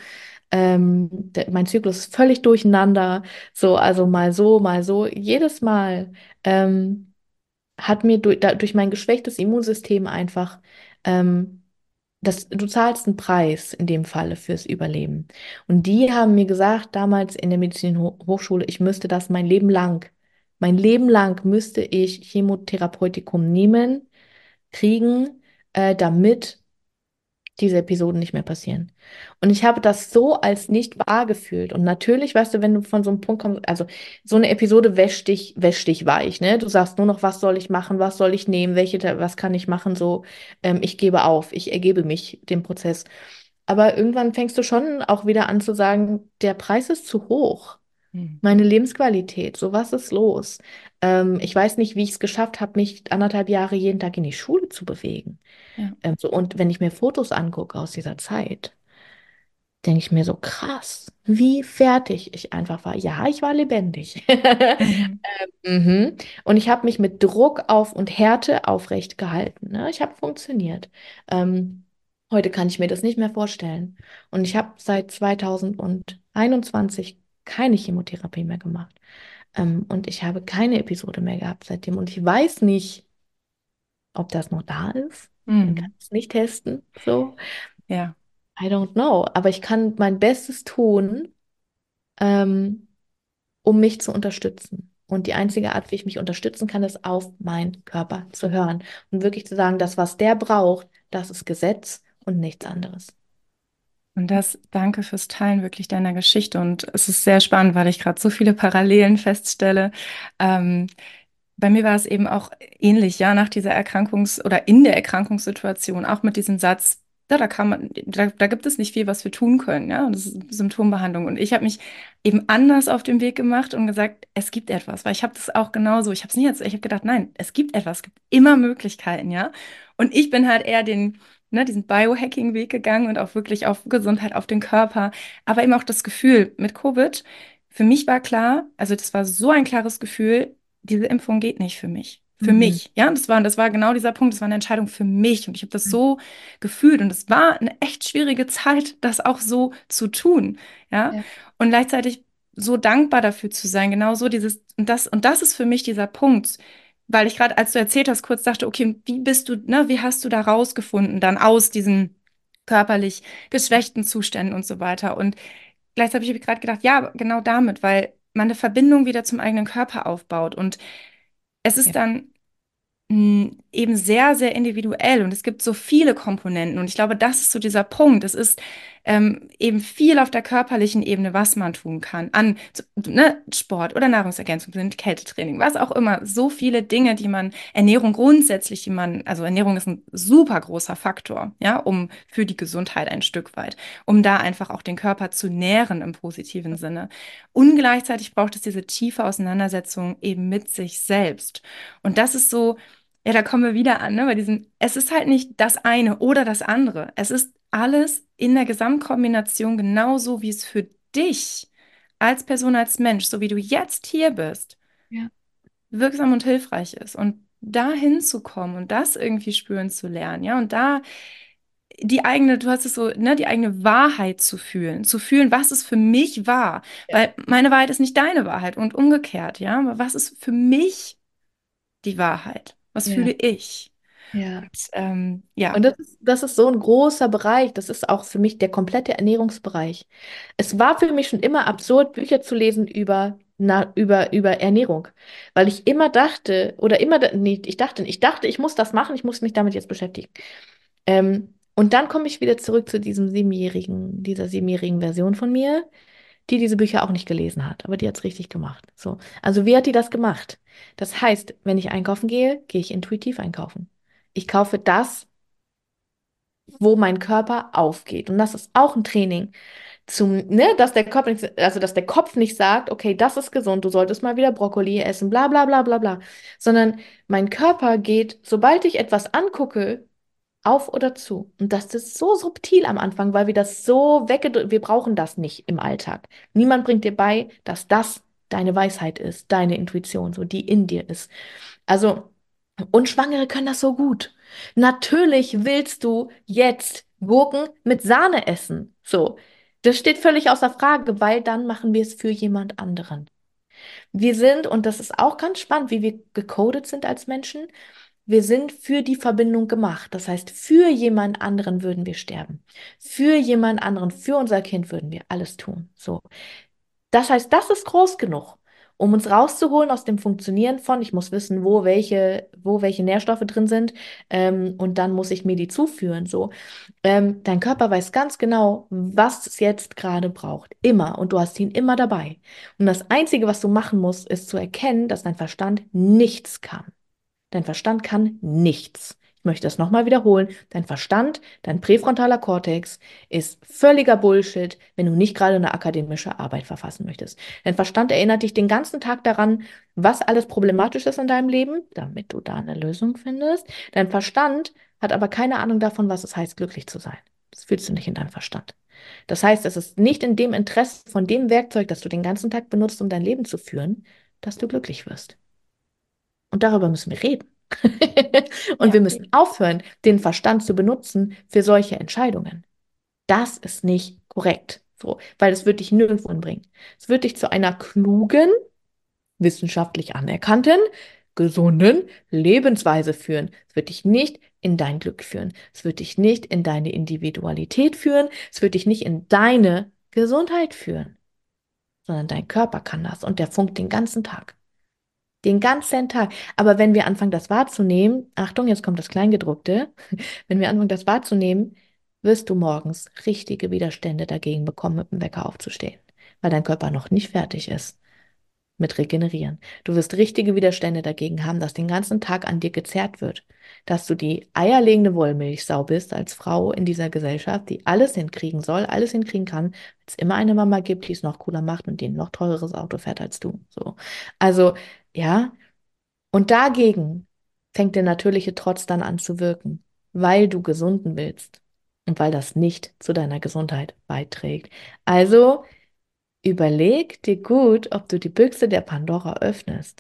Mein Zyklus ist völlig durcheinander. So, also mal so, mal so. Jedes Mal hat mir durch mein geschwächtes Immunsystem einfach du zahlst einen Preis in dem Falle fürs Überleben. Und die haben mir gesagt, damals in der Medizinhochschule, ich müsste das mein Leben lang müsste ich Chemotherapeutikum nehmen, kriegen, damit diese Episoden nicht mehr passieren. Und ich habe das so als nicht wahr gefühlt. Und natürlich, weißt du, wenn du von so einem Punkt kommst, also so eine Episode wäscht dich weich, ne? Du sagst nur noch, was soll ich machen, was soll ich nehmen, was kann ich machen, so, ich gebe auf, ich ergebe mich dem Prozess. Aber irgendwann fängst du schon auch wieder an zu sagen, der Preis ist zu hoch. Mhm. Meine Lebensqualität, so was ist los? Ich weiß nicht, wie ich es geschafft habe, mich 1,5 Jahre jeden Tag in die Schule zu bewegen. Ja, Und wenn ich mir Fotos angucke aus dieser Zeit, denke ich mir so, krass, wie fertig ich einfach war. Ja, ich war lebendig. mhm. Mhm. Und ich habe mich mit Druck auf und Härte aufrecht gehalten. Ne? Ich habe funktioniert. Ähm, Heute kann ich mir das nicht mehr vorstellen. Und ich habe seit 2021 keine Chemotherapie mehr gemacht. Und ich habe keine Episode mehr gehabt seitdem. Und ich weiß nicht, ob das noch da ist. Man kann Mhm. es nicht testen. So, Ja. I don't know. Aber ich kann mein Bestes tun, ähm, um mich zu unterstützen. Und die einzige Art, wie ich mich unterstützen kann, ist auf meinen Körper zu hören und wirklich zu sagen, das, was der braucht, das ist Gesetz und nichts anderes. Und das, danke fürs Teilen wirklich deiner Geschichte. Und es ist sehr spannend, weil ich gerade so viele Parallelen feststelle. Ähm, Bei mir war es eben auch ähnlich, ja, nach dieser oder in der Erkrankungssituation, auch mit diesem Satz, da kann man, da gibt es nicht viel, was wir tun können, ja, das ist Symptombehandlung. Und ich habe mich eben anders auf den Weg gemacht und gesagt, es gibt etwas, weil ich habe das auch genauso, ich habe es nicht jetzt, ich habe gedacht, nein, es gibt etwas, es gibt immer Möglichkeiten, ja. Und ich bin halt eher diesen Biohacking-Weg gegangen und auch wirklich auf Gesundheit, auf den Körper, aber eben auch das Gefühl mit Covid. Für mich war klar, also das war so ein klares Gefühl, diese Impfung geht nicht für mich. Für Mhm. mich, ja, das war genau dieser Punkt, das war eine Entscheidung für mich und ich habe das so gefühlt und es war eine echt schwierige Zeit, das auch so zu tun, ja, Ja, und gleichzeitig so dankbar dafür zu sein, genau so dieses und das ist für mich dieser Punkt, weil ich gerade, als du erzählt hast, kurz dachte, okay, wie bist du, ne, wie hast du da rausgefunden, dann aus diesen körperlich geschwächten Zuständen und so weiter und gleichzeitig habe ich gerade gedacht, ja, genau damit, weil man eine Verbindung wieder zum eigenen Körper aufbaut und es ja, ist dann eben sehr, sehr individuell und es gibt so viele Komponenten und ich glaube, das ist so dieser Punkt. Es ist eben viel auf der körperlichen Ebene, was man tun kann, ne, Sport oder Nahrungsergänzung, Kältetraining, was auch immer. So viele Dinge, Ernährung grundsätzlich, also Ernährung ist ein super großer Faktor, ja, für die Gesundheit ein Stück weit, um da einfach auch den Körper zu nähren im positiven Sinne. Und gleichzeitig braucht es diese tiefe Auseinandersetzung eben mit sich selbst. Und das ist so, ja, da kommen wir wieder an, ne, bei diesem, es ist halt nicht das eine oder das andere. Es ist alles in der Gesamtkombination genauso, wie es für dich als Person, als Mensch, so wie du jetzt hier bist, ja, wirksam und hilfreich ist. Und da hinzukommen und das irgendwie spüren zu lernen, ja, und da du hast es so, ne, die eigene Wahrheit zu fühlen, was ist für mich wahr, ja, weil meine Wahrheit ist nicht deine Wahrheit und umgekehrt, ja, aber was ist für mich die Wahrheit? Was ja, fühle ich? ja. Und ja, Und das ist so ein großer Bereich. Das ist auch für mich der komplette Ernährungsbereich. Es war für mich schon immer absurd, Bücher zu lesen über Ernährung. Weil ich immer dachte, oder immer, nee, ich dachte, ich muss das machen, ich muss mich damit jetzt beschäftigen. Und dann komme ich wieder zurück zu dieser siebenjährigen Version von mir, die diese Bücher auch nicht gelesen hat, aber die hat es richtig gemacht. So. Also wie hat die das gemacht? Das heißt, wenn ich einkaufen gehe, gehe ich intuitiv einkaufen. Ich kaufe das, wo mein Körper aufgeht. Und das ist auch ein Training dass der Kopf nicht, also dass der Kopf nicht sagt, okay, das ist gesund, du solltest mal wieder Brokkoli essen, bla bla bla bla bla, sondern mein Körper geht, sobald ich etwas angucke, auf oder zu. Und das ist so subtil am Anfang, weil wir das so weggedrückt, wir brauchen das nicht im Alltag. Niemand bringt dir bei, dass das deine Weisheit ist, deine Intuition, so die in dir ist. Also, und Schwangere können das so gut. Natürlich willst du jetzt Gurken mit Sahne essen. So. Das steht völlig außer Frage, weil dann machen wir es für jemand anderen. Wir sind, und das ist auch ganz spannend, wie wir gecodet sind als Menschen, wir sind für die Verbindung gemacht. Das heißt, für jemand anderen würden wir sterben. Für jemand anderen, für unser Kind würden wir alles tun. So. Das heißt, das ist groß genug, um uns rauszuholen aus dem Funktionieren von, ich muss wissen, wo welche Nährstoffe drin sind, und dann muss ich mir die zuführen. So. Dein Körper weiß ganz genau, was es jetzt gerade braucht. Immer. Und du hast ihn immer dabei. Und das Einzige, was du machen musst, ist zu erkennen, dass dein Verstand nichts kann. Dein Verstand kann nichts. Ich möchte das nochmal wiederholen. Dein Verstand, dein präfrontaler Kortex ist völliger Bullshit, wenn du nicht gerade eine akademische Arbeit verfassen möchtest. Dein Verstand erinnert dich den ganzen Tag daran, was alles problematisch ist in deinem Leben, damit du da eine Lösung findest. Dein Verstand hat aber keine Ahnung davon, was es heißt, glücklich zu sein. Das fühlst du nicht in deinem Verstand. Das heißt, es ist nicht in dem Interesse von dem Werkzeug, das du den ganzen Tag benutzt, um dein Leben zu führen, dass du glücklich wirst. Und darüber müssen wir reden. Und Ja, wir müssen aufhören, den Verstand zu benutzen für solche Entscheidungen. Das ist nicht korrekt. So, weil es wird dich nirgendwo hinbringen. Es wird dich zu einer klugen, wissenschaftlich anerkannten, gesunden Lebensweise führen. Es wird dich nicht in dein Glück führen. Es wird dich nicht in deine Individualität führen. Es wird dich nicht in deine Gesundheit führen, sondern dein Körper kann das und der funkt den ganzen Tag. Den ganzen Tag. Aber wenn wir anfangen, das wahrzunehmen, Achtung, jetzt kommt das Kleingedruckte, wenn wir anfangen, das wahrzunehmen, wirst du morgens richtige Widerstände dagegen bekommen, mit dem Wecker aufzustehen, weil dein Körper noch nicht fertig ist mit Regenerieren. Du wirst richtige Widerstände dagegen haben, dass den ganzen Tag an dir gezerrt wird, dass du die eierlegende Wollmilchsau bist als Frau in dieser Gesellschaft, die alles hinkriegen soll, alles hinkriegen kann, weil es immer eine Mama gibt, die es noch cooler macht und die ein noch teureres Auto fährt als du. So. Also, ja, und dagegen fängt der natürliche Trotz dann an zu wirken, weil du gesunden willst und weil das nicht zu deiner Gesundheit beiträgt. Also überleg dir gut, ob du die Büchse der Pandora öffnest,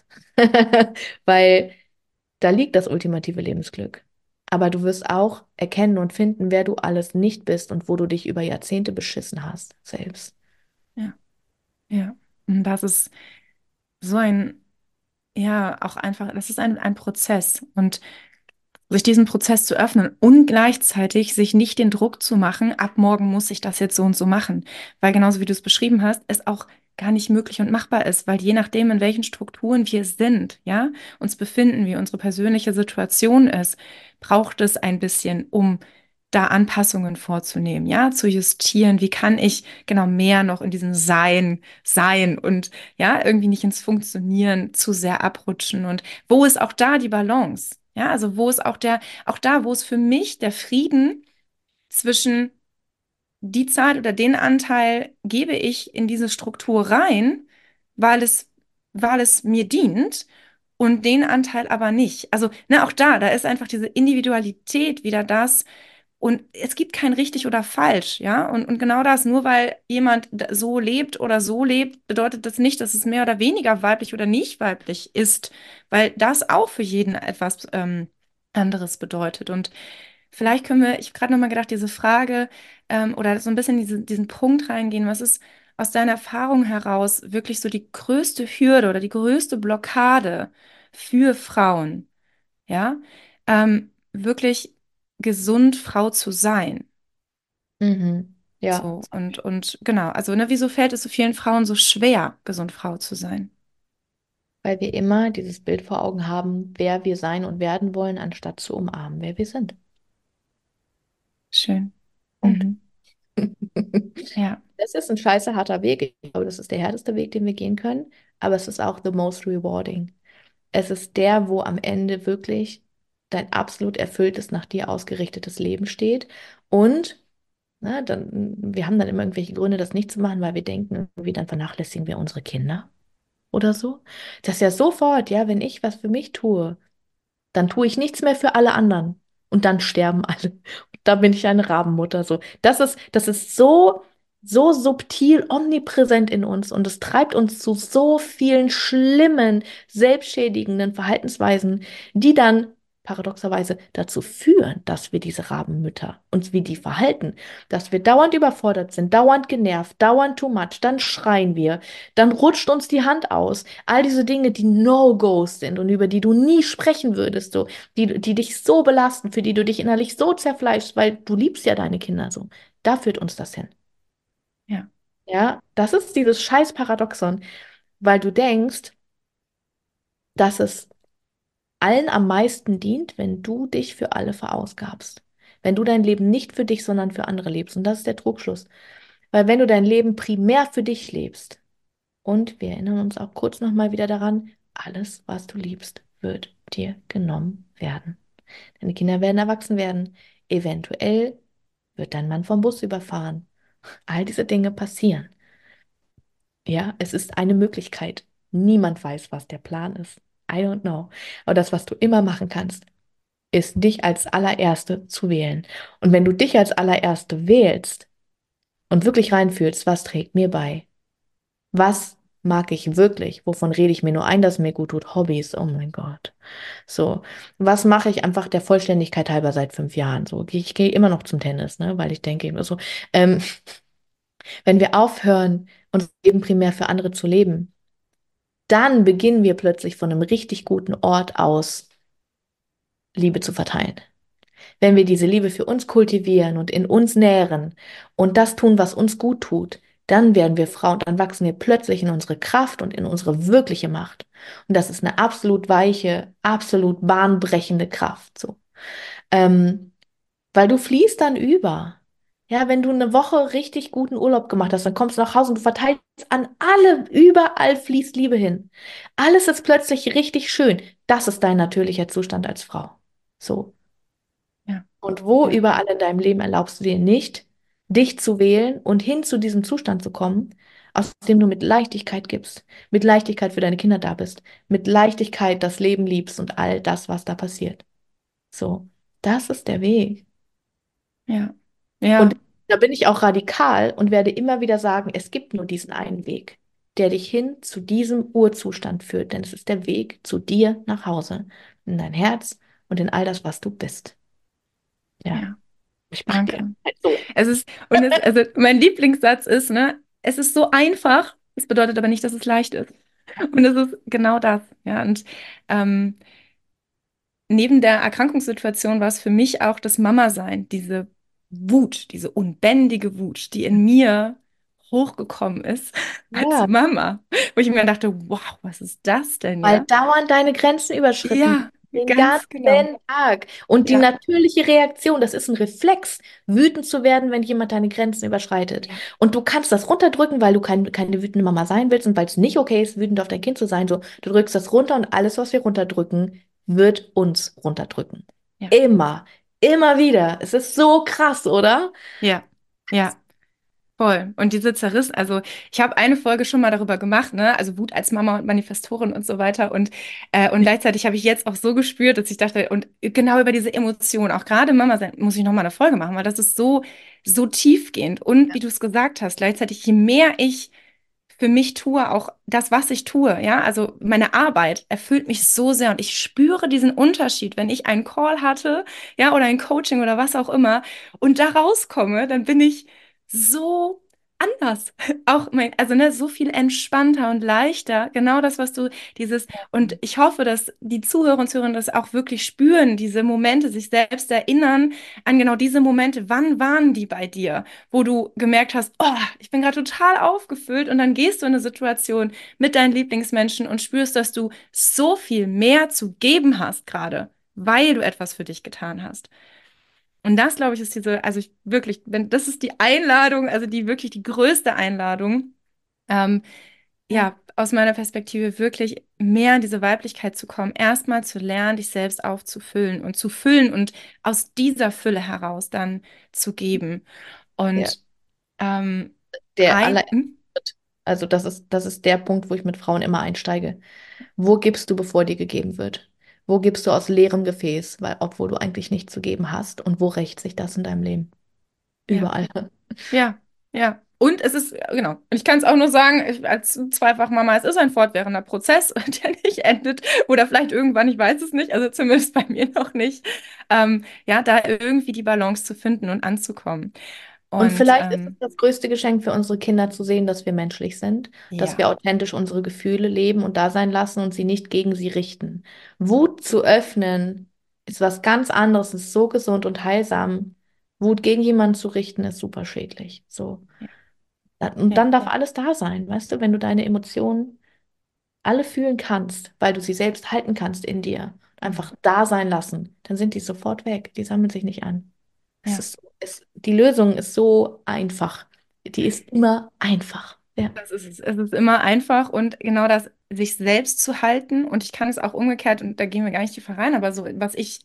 weil da liegt das ultimative Lebensglück. Aber du wirst auch erkennen und finden, wer du alles nicht bist und wo du dich über Jahrzehnte beschissen hast, selbst. ja, ja. Und das ist so ein, ja, auch einfach, das ist ein Prozess. Und sich diesen Prozess zu öffnen und gleichzeitig sich nicht den Druck zu machen, ab morgen muss ich das jetzt so und so machen. Weil genauso wie du es beschrieben hast, es auch gar nicht möglich und machbar ist, weil je nachdem, in welchen Strukturen wir sind, ja, uns befinden, wie unsere persönliche Situation ist, braucht es ein bisschen, um da Anpassungen vorzunehmen, ja, zu justieren. Wie kann ich genau mehr noch in diesem sein und ja, irgendwie nicht ins Funktionieren zu sehr abrutschen und wo ist auch da die Balance? Ja, also wo ist auch da, wo ist für mich der Frieden zwischen die Zeit oder den Anteil gebe ich in diese Struktur rein, weil es, weil es mir dient und den Anteil aber nicht. Also, ne, auch da ist einfach diese Individualität wieder das. Und es gibt kein richtig oder falsch, ja. Und genau das, nur weil jemand so lebt, bedeutet das nicht, dass es mehr oder weniger weiblich oder nicht weiblich ist, weil das auch für jeden etwas anderes bedeutet. Und vielleicht können wir, ich habe gerade nochmal gedacht, diese Frage oder so ein bisschen diesen Punkt reingehen, was ist aus deiner Erfahrung heraus wirklich so die größte Hürde oder die größte Blockade für Frauen, ja, wirklich gesund Frau zu sein. Mhm. Ja, So, und genau, also, ne, wieso fällt es so vielen Frauen so schwer, gesund Frau zu sein? weil wir immer dieses Bild vor Augen haben, wer wir sein und werden wollen, anstatt zu umarmen, wer wir sind. Schön. Punkt. Mhm. Ja, Das ist ein scheiße harter Weg. Ich glaube, das ist der härteste Weg, den wir gehen können. Aber es ist auch the most rewarding. Es ist der, wo am Ende wirklich dein absolut erfülltes, nach dir ausgerichtetes Leben steht. Und wir haben dann immer irgendwelche Gründe, das nicht zu machen, weil wir denken, irgendwie dann vernachlässigen wir unsere Kinder oder so. Das ist ja sofort, ja, wenn ich was für mich tue, dann tue ich nichts mehr für alle anderen. Und dann sterben alle. Und da bin ich eine Rabenmutter. So. Das ist so subtil, omnipräsent in uns. Und es treibt uns zu so vielen schlimmen, selbstschädigenden Verhaltensweisen, die dann paradoxerweise dazu führen, dass wir diese Rabenmütter uns wie die verhalten, dass wir dauernd überfordert sind, dauernd genervt, dauernd too much, dann schreien wir, dann rutscht uns die Hand aus. All diese Dinge, die No-Gos sind und über die du nie sprechen würdest, so, die dich so belasten, für die du dich innerlich so zerfleischst, weil du liebst ja deine Kinder so. Da führt uns das hin. ja, Ja, das ist dieses scheiß Paradoxon, weil du denkst, dass es allen am meisten dient, wenn du dich für alle verausgabst. Wenn du dein Leben nicht für dich, sondern für andere lebst. Und das ist der Trugschluss. Weil wenn du dein Leben primär für dich lebst, und wir erinnern uns auch kurz nochmal wieder daran, alles, was du liebst, wird dir genommen werden. Deine Kinder werden erwachsen werden. Eventuell wird dein Mann vom Bus überfahren. All diese Dinge passieren. Ja, es ist eine Möglichkeit. Niemand weiß, was der Plan ist. I don't know. Aber das, was du immer machen kannst, ist, dich als allererste zu wählen. Und wenn du dich als allererste wählst und wirklich reinfühlst, was trägt mir bei? Was mag ich wirklich? Wovon rede ich mir nur ein, dass mir gut tut? Hobbys, oh mein Gott. So, was mache ich einfach der Vollständigkeit halber seit 5 Jahren? So, ich gehe immer noch zum Tennis, ne, weil ich denke immer so, ähm, wenn wir aufhören, unser Leben primär für andere zu leben, dann beginnen wir plötzlich von einem richtig guten Ort aus Liebe zu verteilen. Wenn wir diese Liebe für uns kultivieren und in uns nähren und das tun, was uns gut tut, dann werden wir Frauen, dann wachsen wir plötzlich in unsere Kraft und in unsere wirkliche Macht. Und das ist eine absolut weiche, absolut bahnbrechende Kraft, so. Ähm, Weil du fließt dann über. Ja, wenn du eine Woche richtig guten Urlaub gemacht hast, dann kommst du nach Hause und du verteilst an alle, überall fließt Liebe hin. Alles ist plötzlich richtig schön. Das ist dein natürlicher Zustand als Frau. So. Ja, Und wo ja, überall in deinem Leben erlaubst du dir nicht, dich zu wählen und hin zu diesem Zustand zu kommen, aus dem du mit Leichtigkeit gibst, mit Leichtigkeit für deine Kinder da bist, mit Leichtigkeit das Leben liebst und all das, was da passiert. So, das ist der Weg. ja, Und ja, da bin ich auch radikal und werde immer wieder sagen, es gibt nur diesen einen Weg, der dich hin zu diesem Urzustand führt, denn es ist der Weg zu dir nach Hause, in dein Herz und in all das, was du bist. Ja, ja, ich mache dir danke. halt so. Also mein Lieblingssatz ist, ne, es ist so einfach, es bedeutet aber nicht, dass es leicht ist. Und es ist genau das, ja. Und ähm, neben der Erkrankungssituation war es für mich auch das Mama-Sein, diese Wut, diese unbändige Wut, die in mir hochgekommen ist als Ja, Mama, wo ich mir dachte, wow, was ist das denn, weil ja? dauernd deine Grenzen überschritten Ja, werden. Den ganz genau. ganzen Tag. Und die Ja, natürliche Reaktion, das ist ein Reflex, wütend zu werden, wenn jemand deine Grenzen überschreitet. ja, Und du kannst das runterdrücken, weil du keine wütende Mama sein willst und weil es nicht okay ist, wütend auf dein Kind zu sein. So, du drückst das runter und alles, was wir runterdrücken, wird uns runterdrücken. ja, Immer. Immer wieder. Es ist so krass, oder? ja, ja. Voll. Und diese also ich habe eine Folge schon mal darüber gemacht, ne? Also Wut als Mama und Manifestorin und so weiter. Und gleichzeitig habe ich jetzt auch so gespürt, dass ich dachte, und genau über diese Emotionen, auch gerade Mama sein, muss ich noch mal eine Folge machen, weil das ist so, so tiefgehend. Und wie du es gesagt hast, gleichzeitig, je mehr ich für mich tue, auch das, was ich tue, ja, also meine Arbeit erfüllt mich so sehr und ich spüre diesen Unterschied, wenn ich einen Call hatte, ja, oder ein Coaching oder was auch immer und da rauskomme, dann bin ich so anders. Auch also ne, so viel entspannter und leichter. Genau das, was du und ich hoffe, dass die Zuhörer und Zuhörerinnen das auch wirklich spüren, diese Momente, sich selbst erinnern an genau diese Momente. Wann waren die bei dir, wo du gemerkt hast, oh, ich bin gerade total aufgefüllt und dann gehst du in eine Situation mit deinen Lieblingsmenschen und spürst, dass du so viel mehr zu geben hast gerade, weil du etwas für dich getan hast. Und das, glaube ich, ist also ich wirklich, wenn, das ist die Einladung, also die wirklich die größte Einladung, ähm, Ja. ja, aus meiner Perspektive wirklich mehr in diese Weiblichkeit zu kommen, erstmal zu lernen, dich selbst aufzufüllen und zu füllen und aus dieser Fülle heraus dann zu geben. Ja. Und ähm, Der ein, allererste Schritt. Also das ist der Punkt, wo ich mit Frauen immer einsteige. Wo gibst du, bevor dir gegeben wird? Wo gibst du aus leerem Gefäß, weil, obwohl du eigentlich nichts zu geben hast? Und wo rächt sich das in deinem Leben? ja, Überall. ja, ja. Und es ist, genau, und ich kann es auch nur sagen, als Zweifachmama, es ist ein fortwährender Prozess, der nicht endet. Oder vielleicht irgendwann, ich weiß es nicht, also zumindest bei mir noch nicht. Ja, da irgendwie die Balance zu finden und anzukommen. Und Und vielleicht ist es das größte Geschenk für unsere Kinder zu sehen, dass wir menschlich sind, dass ja, wir authentisch unsere Gefühle leben und da sein lassen und sie nicht gegen sie richten. Wut zu öffnen ist was ganz anderes, ist so gesund und heilsam. Wut gegen jemanden zu richten ist super schädlich. So. ja, Und ja, dann darf alles da sein, weißt du, wenn du deine Emotionen alle fühlen kannst, weil du sie selbst halten kannst in dir, mhm, einfach da sein lassen, dann sind die sofort weg. Die sammeln sich nicht an. ja. Die Lösung ist so einfach. Die ist immer einfach. Ja. Das ist es. Es ist immer einfach und genau das, sich selbst zu halten. Und ich kann es auch umgekehrt, und da gehen wir gar nicht tiefer rein, aber so, was ich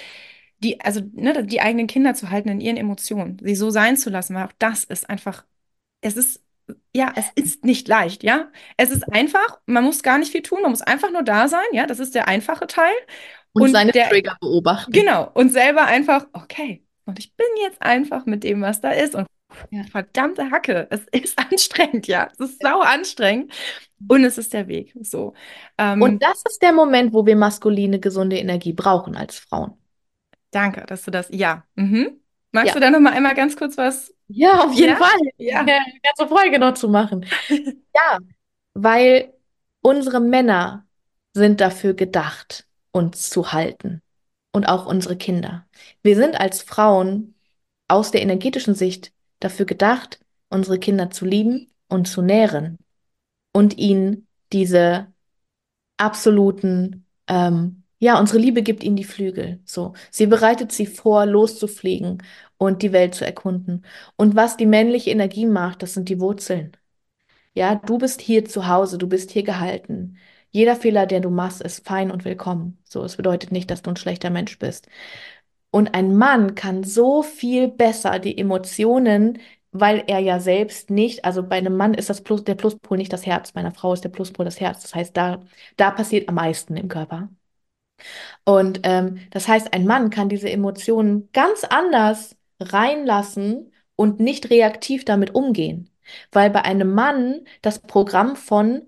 also, ne, die eigenen Kinder zu halten in ihren Emotionen, sie so sein zu lassen, weil auch das ist einfach, es ist, ja, es ist nicht leicht, ja. Es ist einfach, man muss gar nicht viel tun, man muss einfach nur da sein, ja, das ist der einfache Teil. Und Und seine Trigger beobachten. genau, und selber einfach, okay, und ich bin jetzt einfach mit dem, was da ist und Ja. Verdammte Hacke, es ist anstrengend, ja. Es ist sau anstrengend und es ist der Weg. So. Und Ähm, das ist der Moment, wo wir maskuline, gesunde Energie brauchen als Frauen. Danke, dass du das, ja. Mhm. Magst du Ja. da noch mal einmal ganz kurz was Ja, auf jeden erklären? Fall. Ja. Ja, eine ganze Folge noch zu machen. Ja, weil unsere Männer sind dafür gedacht, uns zu halten. Und auch unsere Kinder. Wir sind als Frauen aus der energetischen Sicht dafür gedacht, unsere Kinder zu lieben und zu nähren und ihnen diese absoluten, ja, unsere Liebe gibt ihnen die Flügel. So, sie bereitet sie vor, loszufliegen und die Welt zu erkunden. Und was die männliche Energie macht, das sind die Wurzeln. Ja, du bist hier zu Hause, du bist hier gehalten. Jeder Fehler, den du machst, ist fein und willkommen. So, es bedeutet nicht, dass du ein schlechter Mensch bist. Und ein Mann kann so viel besser die Emotionen, weil er ja selbst nicht, also bei einem Mann ist der Pluspol nicht das Herz, bei einer Frau ist der Pluspol das Herz. Das heißt, da passiert am meisten im Körper. Und das heißt, ein Mann kann diese Emotionen ganz anders reinlassen und nicht reaktiv damit umgehen. Weil bei einem Mann das Programm von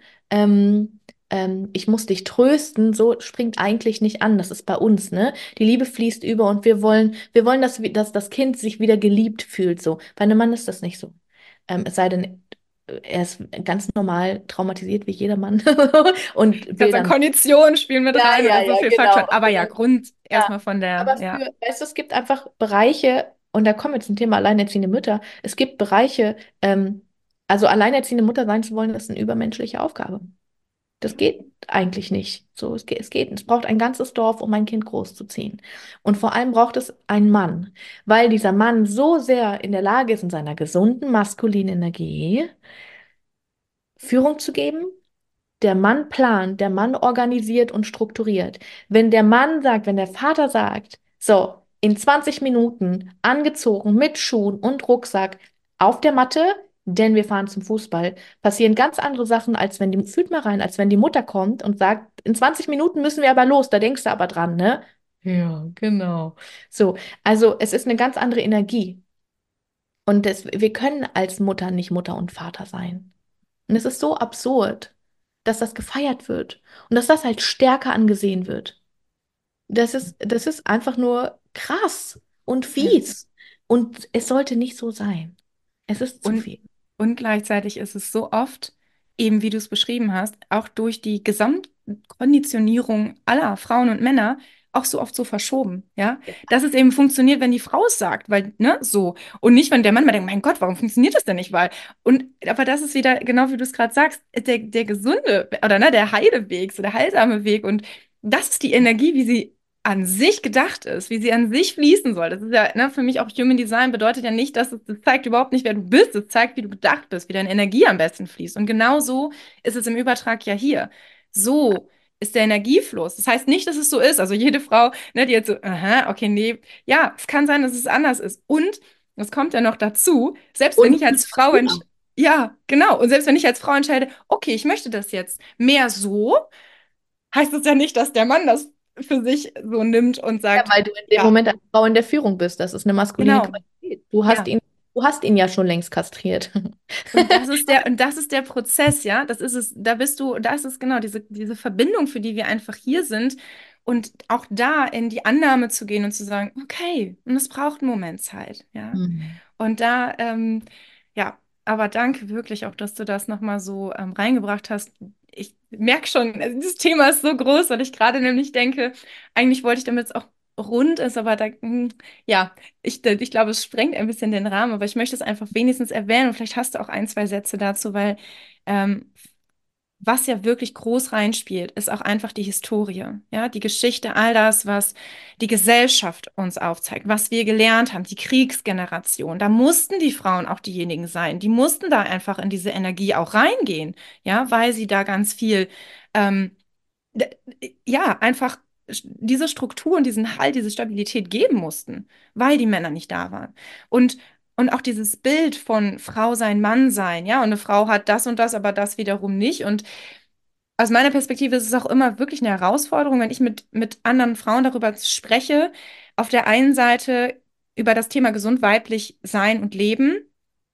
ich muss dich trösten, so springt eigentlich nicht an. Das ist bei uns, ne? Die Liebe fließt über und wir wollen, dass das Kind sich wieder geliebt fühlt. So. Bei einem Mann ist das nicht so. Es sei denn, er ist ganz normal traumatisiert wie jeder Mann und will Ganze dann. Konditionen spielen mit Ja, rein ja, oder so ja, viel genau. Faktoren. Aber ja, Genau. Grund Ja. erstmal von der, Aber ja. weißt du, es gibt einfach Bereiche, und da kommen wir zum Thema alleinerziehende Mütter. Es gibt Bereiche, also alleinerziehende Mutter sein zu wollen, ist eine übermenschliche Aufgabe. Das geht eigentlich nicht. So, es braucht ein ganzes Dorf, um ein Kind großzuziehen. Und vor allem braucht es einen Mann, weil dieser Mann so sehr in der Lage ist, in seiner gesunden maskulinen Energie Führung zu geben. Der Mann plant, der Mann organisiert und strukturiert. Wenn der Vater sagt, so, in 20 Minuten angezogen mit Schuhen und Rucksack auf der Matte, denn wir fahren zum Fußball, passieren ganz andere Sachen, fühlt mal rein, als wenn die Mutter kommt und sagt, in 20 Minuten müssen wir aber los, da denkst du aber dran, ne? Ja, genau. So, also es ist eine ganz andere Energie. Und wir können als Mutter nicht Mutter und Vater sein. Und es ist so absurd, dass das gefeiert wird und dass das als stärker angesehen wird. Das ist einfach nur krass und Ja. fies. Und es sollte nicht so sein. Es ist zu Und, viel. und gleichzeitig ist es so oft, eben wie du es beschrieben hast, auch durch die Gesamtkonditionierung aller Frauen und Männer auch so oft so verschoben, ja, Ja. dass es eben funktioniert, wenn die Frau es sagt, weil, ne, so. Und nicht, wenn der Mann mal denkt, mein Gott, warum funktioniert das denn nicht? Aber das ist wieder, genau wie du es gerade sagst, der gesunde, oder ne, der heile Weg, so der heilsame Weg. Und das ist die Energie, wie sie an sich gedacht ist, wie sie an sich fließen soll. Das ist ja, ne, für mich auch Human Design bedeutet ja nicht, das zeigt überhaupt nicht, wer du bist. Es zeigt, wie du gedacht bist, wie deine Energie am besten fließt. Und genau so ist es im Übertrag ja hier. So ist der Energiefluss. Das heißt nicht, dass es so ist. Also jede Frau, ne, die jetzt so, aha, okay, nee, ja, es kann sein, dass es anders ist. Und es kommt ja noch dazu, selbst wenn ich Und als Frau, ja. ja, genau, und selbst wenn ich als Frau entscheide, okay, ich möchte das jetzt mehr so, heißt es ja nicht, dass der Mann das für sich so nimmt und Ja, sagt, weil du in dem ja, Moment als Frau in der Führung bist. Das ist eine maskuline genau, Qualität. Du hast ja. ihn ja schon längst kastriert. Und das ist der Prozess, ja. Das ist es, da bist du, da ist es genau, diese Verbindung, für die wir einfach hier sind. Und auch da in die Annahme zu gehen und zu sagen, okay, und es braucht einen Moment Zeit, ja. Hm. Und da, ja, aber danke wirklich auch, dass du das nochmal so reingebracht hast. Ich merke schon, also dieses Thema ist so groß, weil ich gerade nämlich denke, eigentlich wollte ich damit es auch rund ist, aber da, ja, ich glaube, es sprengt ein bisschen den Rahmen, aber ich möchte es einfach wenigstens erwähnen und vielleicht hast du auch ein, zwei Sätze dazu, weil ähm, was ja wirklich groß reinspielt, ist auch einfach die Historie, ja, die Geschichte, all das, was die Gesellschaft uns aufzeigt, was wir gelernt haben, die Kriegsgeneration. Da mussten die Frauen auch diejenigen sein, die mussten da einfach in diese Energie auch reingehen, ja, weil sie da ganz viel, ähm, ja, einfach diese Struktur und diesen Halt, diese Stabilität geben mussten, weil die Männer nicht da waren. Und auch dieses Bild von Frau sein, Mann sein, ja, und eine Frau hat das und das, aber das wiederum nicht. Und aus meiner Perspektive ist es auch immer wirklich eine Herausforderung, wenn ich mit anderen Frauen darüber spreche, auf der einen Seite über das Thema gesund weiblich sein und leben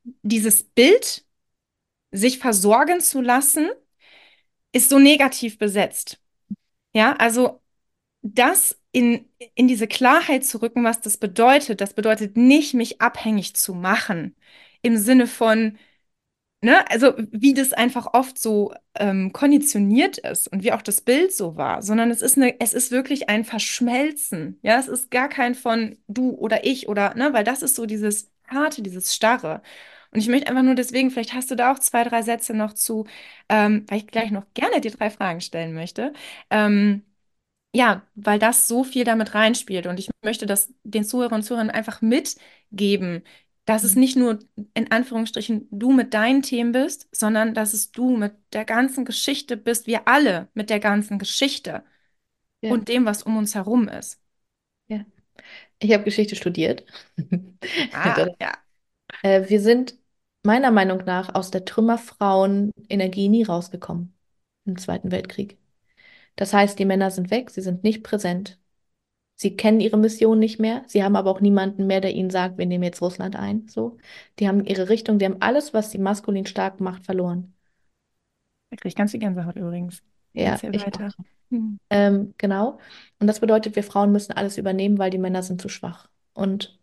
dieses Bild, sich versorgen zu lassen, ist so negativ besetzt. Ja, also das in diese Klarheit zu rücken, was das bedeutet nicht, mich abhängig zu machen. Im Sinne von, ne, also wie das einfach oft so konditioniert ist und wie auch das Bild so war, sondern es ist wirklich ein Verschmelzen. Ja, es ist gar kein von du oder ich oder, ne, weil das ist so dieses Harte, dieses Starre. Und ich möchte einfach nur deswegen, vielleicht hast du da auch zwei, drei Sätze noch zu, weil ich gleich noch gerne dir drei Fragen stellen möchte. Ähm, ja, weil das so viel damit reinspielt. Und ich möchte das den Zuhörern und Zuhörern einfach mitgeben, dass es nicht nur in Anführungsstrichen du mit deinen Themen bist, sondern dass es du mit der ganzen Geschichte bist, wir alle mit der ganzen Geschichte Ja, und dem, was um uns herum ist. ja. Ich habe Geschichte studiert. Ah, ja, Wir sind meiner Meinung nach aus der Trümmerfrauen-Energie nie rausgekommen im Zweiten Weltkrieg. Das heißt, die Männer sind weg, sie sind nicht präsent. Sie kennen ihre Mission nicht mehr. Sie haben aber auch niemanden mehr, der ihnen sagt, wir nehmen jetzt Russland ein. So. Die haben ihre Richtung, die haben alles, was sie maskulin stark macht, verloren. da kriege ich ganz viel Gänsehaut übrigens. Ja, Erzähl ich auch. weiter. Hm. Genau. Und das bedeutet, wir Frauen müssen alles übernehmen, weil die Männer sind zu schwach. Und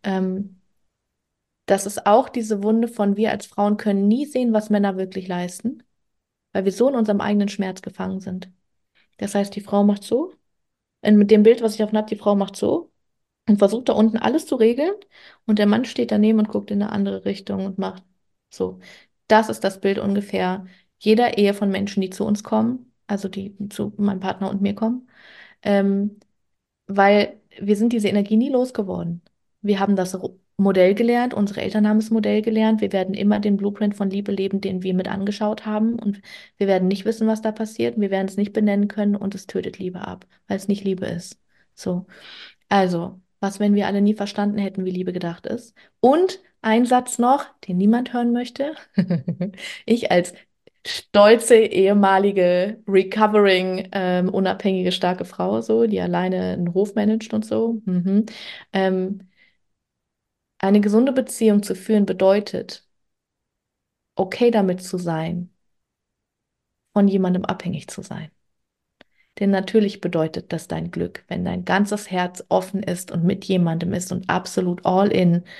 das ist auch diese Wunde von wir als Frauen können nie sehen, was Männer wirklich leisten, weil wir so in unserem eigenen Schmerz gefangen sind. Das heißt, die Frau macht so, und mit dem Bild, was ich davon habe, die Frau macht so und versucht da unten alles zu regeln und der Mann steht daneben und guckt in eine andere Richtung und macht so. Das ist das Bild ungefähr jeder Ehe von Menschen, die zu uns kommen, also die zu meinem Partner und mir kommen. Ähm, weil wir sind diese Energie nie losgeworden. Wir haben das Modell gelernt, unsere Eltern haben das Modell gelernt. Wir werden immer den Blueprint von Liebe leben, den wir mit angeschaut haben. Und wir werden nicht wissen, was da passiert. Wir werden es nicht benennen können und es tötet Liebe ab, weil es nicht Liebe ist. So. Also, was, wenn wir alle nie verstanden hätten, wie Liebe gedacht ist? Und ein Satz noch, den niemand hören möchte. Ich als stolze ehemalige recovering unabhängige starke Frau so, die alleine einen Hof managt und so. Ähm, eine gesunde Beziehung zu führen bedeutet, okay damit zu sein, von jemandem abhängig zu sein. Denn natürlich bedeutet das dein Glück, wenn dein ganzes Herz offen ist und mit jemandem ist und absolut all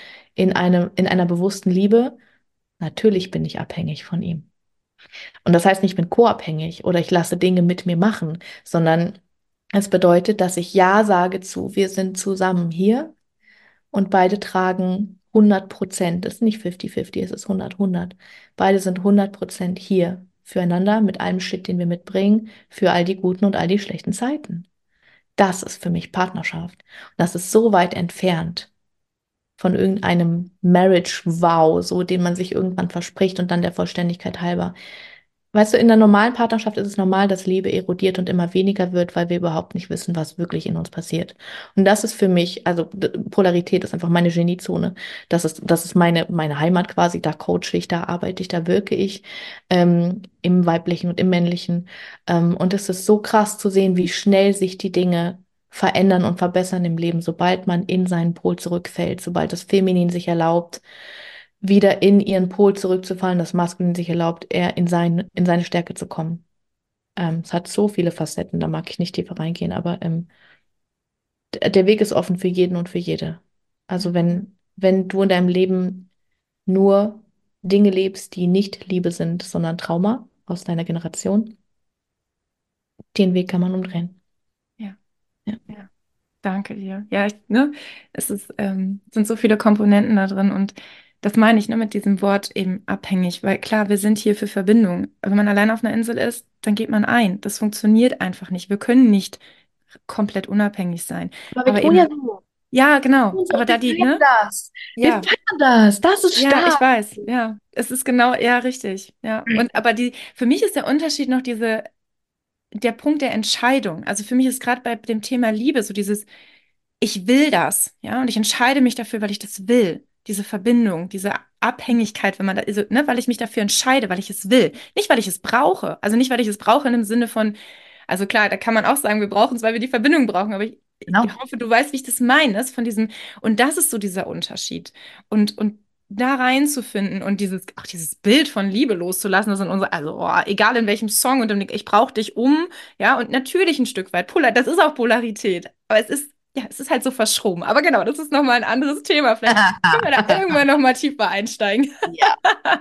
in einer bewussten Liebe. Natürlich bin ich abhängig von ihm. Und das heißt nicht, ich bin co-abhängig oder ich lasse Dinge mit mir machen, sondern es bedeutet, dass ich Ja sage zu, wir sind zusammen hier und beide tragen 100%. Es ist nicht 50-50, es ist 100-100. Beide sind 100% hier füreinander mit allem Shit, den wir mitbringen, für all die guten und all die schlechten Zeiten. Das ist für mich Partnerschaft. Und das ist so weit entfernt von irgendeinem Marriage-Vow, so den man sich irgendwann verspricht und dann der Vollständigkeit halber. Weißt du, in der normalen Partnerschaft ist es normal, dass Liebe erodiert und immer weniger wird, weil wir überhaupt nicht wissen, was wirklich in uns passiert. Und das ist für mich, also Polarität ist einfach meine Geniezone. Das ist meine Heimat quasi. Da coache ich, da arbeite ich, da wirke ich im Weiblichen und im Männlichen. Und es ist so krass zu sehen, wie schnell sich die Dinge verändern und verbessern im Leben, sobald man in seinen Pol zurückfällt, sobald das Feminin sich erlaubt, wieder in ihren Pol zurückzufallen, das Maskulin sich erlaubt, eher in seine Stärke zu kommen. Es hat so viele Facetten, da mag ich nicht tiefer reingehen, aber der Weg ist offen für jeden und für jede. Also Ja, wenn du in deinem Leben nur Dinge lebst, die nicht Liebe sind, sondern Trauma aus deiner Generation, den Weg kann man umdrehen. ja, Ja, ja. Danke dir. Ja, ne, sind so viele Komponenten da drin und das meine ich, ne, mit diesem Wort eben abhängig, weil klar, wir sind hier für Verbindung. Wenn man allein auf einer Insel ist, dann geht man ein. Das funktioniert einfach nicht. Wir können nicht komplett unabhängig sein. aber wir Aber tun ja eben, so. ja, genau. Und Aber da wir die, feiern ne? das. Wir Ja, feiern das. Das ist ja, ich stark. weiß. Ja, es ist genau, ja, richtig. Ja. Und aber für mich ist der Unterschied noch der Punkt der Entscheidung. Also für mich ist gerade bei dem Thema Liebe so dieses ich will das, ja, und ich entscheide mich dafür, weil ich das will. Diese Verbindung, diese Abhängigkeit, wenn man da, also, ne, weil ich mich dafür entscheide, weil ich es will. Nicht, weil ich es brauche. Also nicht, weil ich es brauche in dem Sinne von, also klar, da kann man auch sagen, wir brauchen es, weil wir die Verbindung brauchen, aber ich Genau. hoffe, du weißt, wie ich das meine, von diesem, und das ist so dieser Unterschied. Und da reinzufinden und dieses Bild von Liebe loszulassen, das in unser, also egal in welchem Song und ich brauche dich um, ja, und natürlich ein Stück weit das ist auch Polarität, aber es ist halt so verschroben. Aber genau, das ist nochmal ein anderes Thema. Vielleicht können wir da irgendwann nochmal tiefer einsteigen. Ja.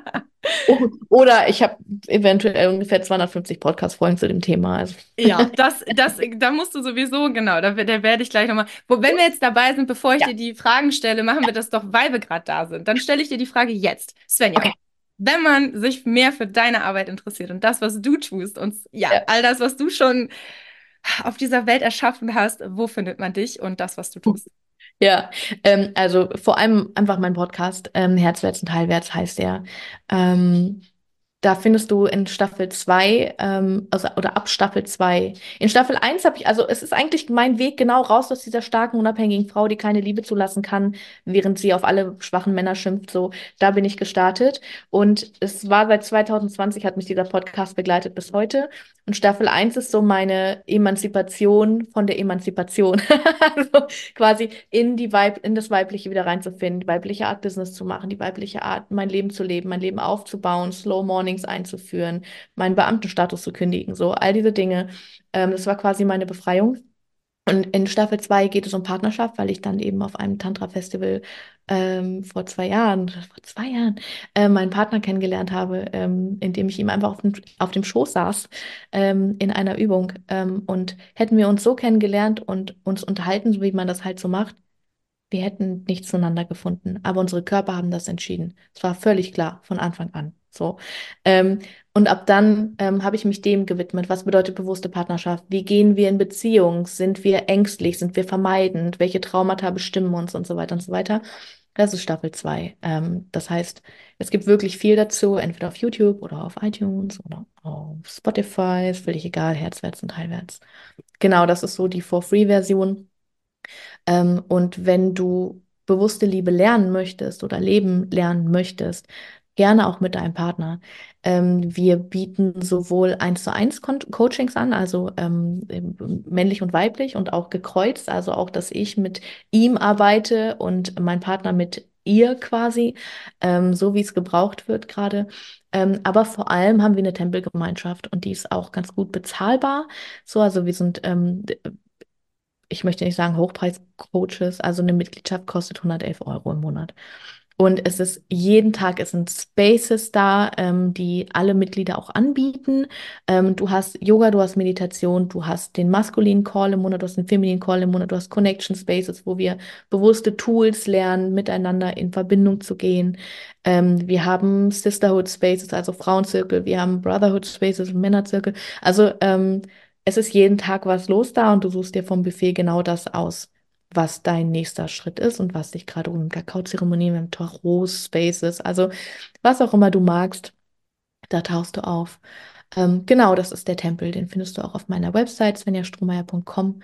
Oder ich habe eventuell ungefähr 250 Podcast-Folgen zu dem Thema. Also. Ja, da musst du sowieso, genau, da werde ich gleich nochmal. Wenn wir jetzt dabei sind, bevor ich Ja, dir die Fragen stelle, machen wir das doch, weil wir gerade da sind. Dann stelle ich dir die Frage jetzt. Svenja, okay. wenn man sich mehr für deine Arbeit interessiert und das, was du tust und ja, Ja. all das, was du schon auf dieser Welt erschaffen hast, wo findet man dich und das, was du tust? Ja, also vor allem einfach mein Podcast, Herzwärts und Heilwärts heißt der. Ähm, Da findest du in Staffel 2 also, oder ab Staffel 2. In Staffel 1 habe ich, also es ist eigentlich mein Weg genau raus aus dieser starken, unabhängigen Frau, die keine Liebe zulassen kann, während sie auf alle schwachen Männer schimpft. So, da bin ich gestartet. Und es war seit 2020, hat mich dieser Podcast begleitet bis heute. Und Staffel 1 ist so meine Emanzipation von der Emanzipation. Also quasi in das Weibliche wieder reinzufinden, die weibliche Art Business zu machen, die weibliche Art, mein Leben zu leben, mein Leben aufzubauen, Slow Mornings einzuführen, meinen Beamtenstatus zu kündigen, so all diese Dinge. Das war quasi meine Befreiung. Und in Staffel 2 geht es um Partnerschaft, weil ich dann eben auf einem Tantra-Festival vor 2 Jahren, meinen Partner kennengelernt habe, indem ich ihm einfach auf dem Schoß saß in einer Übung. Und hätten wir uns so kennengelernt und uns unterhalten, so wie man das halt so macht, wir hätten nicht zueinander gefunden, aber unsere Körper haben das entschieden. Es war völlig klar von Anfang an. So. Ähm, und ab dann habe ich mich dem gewidmet. Was bedeutet bewusste Partnerschaft? Wie gehen wir in Beziehung? Sind wir ängstlich? Sind wir vermeidend? Welche Traumata bestimmen uns und so weiter und so weiter? Das ist Staffel 2. Das heißt, es gibt wirklich viel dazu, entweder auf YouTube oder auf iTunes oder auf Spotify, ist völlig egal, herzwärts und heilwärts. Genau, das ist so die For-Free-Version. Und wenn du bewusste Liebe lernen möchtest oder Leben lernen möchtest, gerne auch mit deinem Partner. Wir bieten sowohl 1:1 Coachings an, also männlich und weiblich und auch gekreuzt, also auch, dass ich mit ihm arbeite und mein Partner mit ihr quasi, so wie es gebraucht wird gerade. Aber vor allem haben wir eine Tempelgemeinschaft und die ist auch ganz gut bezahlbar. So, also wir sind ich möchte nicht sagen Hochpreis-Coaches, also eine Mitgliedschaft kostet 111 € im Monat. Und es ist jeden Tag, es sind Spaces da, die alle Mitglieder auch anbieten. Du hast Yoga, du hast Meditation, du hast den maskulinen Call im Monat, du hast den femininen Call im Monat, du hast Connection Spaces, wo wir bewusste Tools lernen, miteinander in Verbindung zu gehen. Wir haben Sisterhood Spaces, also Frauenzirkel, wir haben Brotherhood Spaces, Männerzirkel. Also es ist jeden Tag was los da und du suchst dir vom Buffet genau das aus, was dein nächster Schritt ist und was dich gerade um Kakaozeremonien, im Tarot Spaces, also was auch immer du magst, da tauchst du auf. Genau, das ist der Tempel, den findest du auch auf meiner Website svenjastrohmeier.com.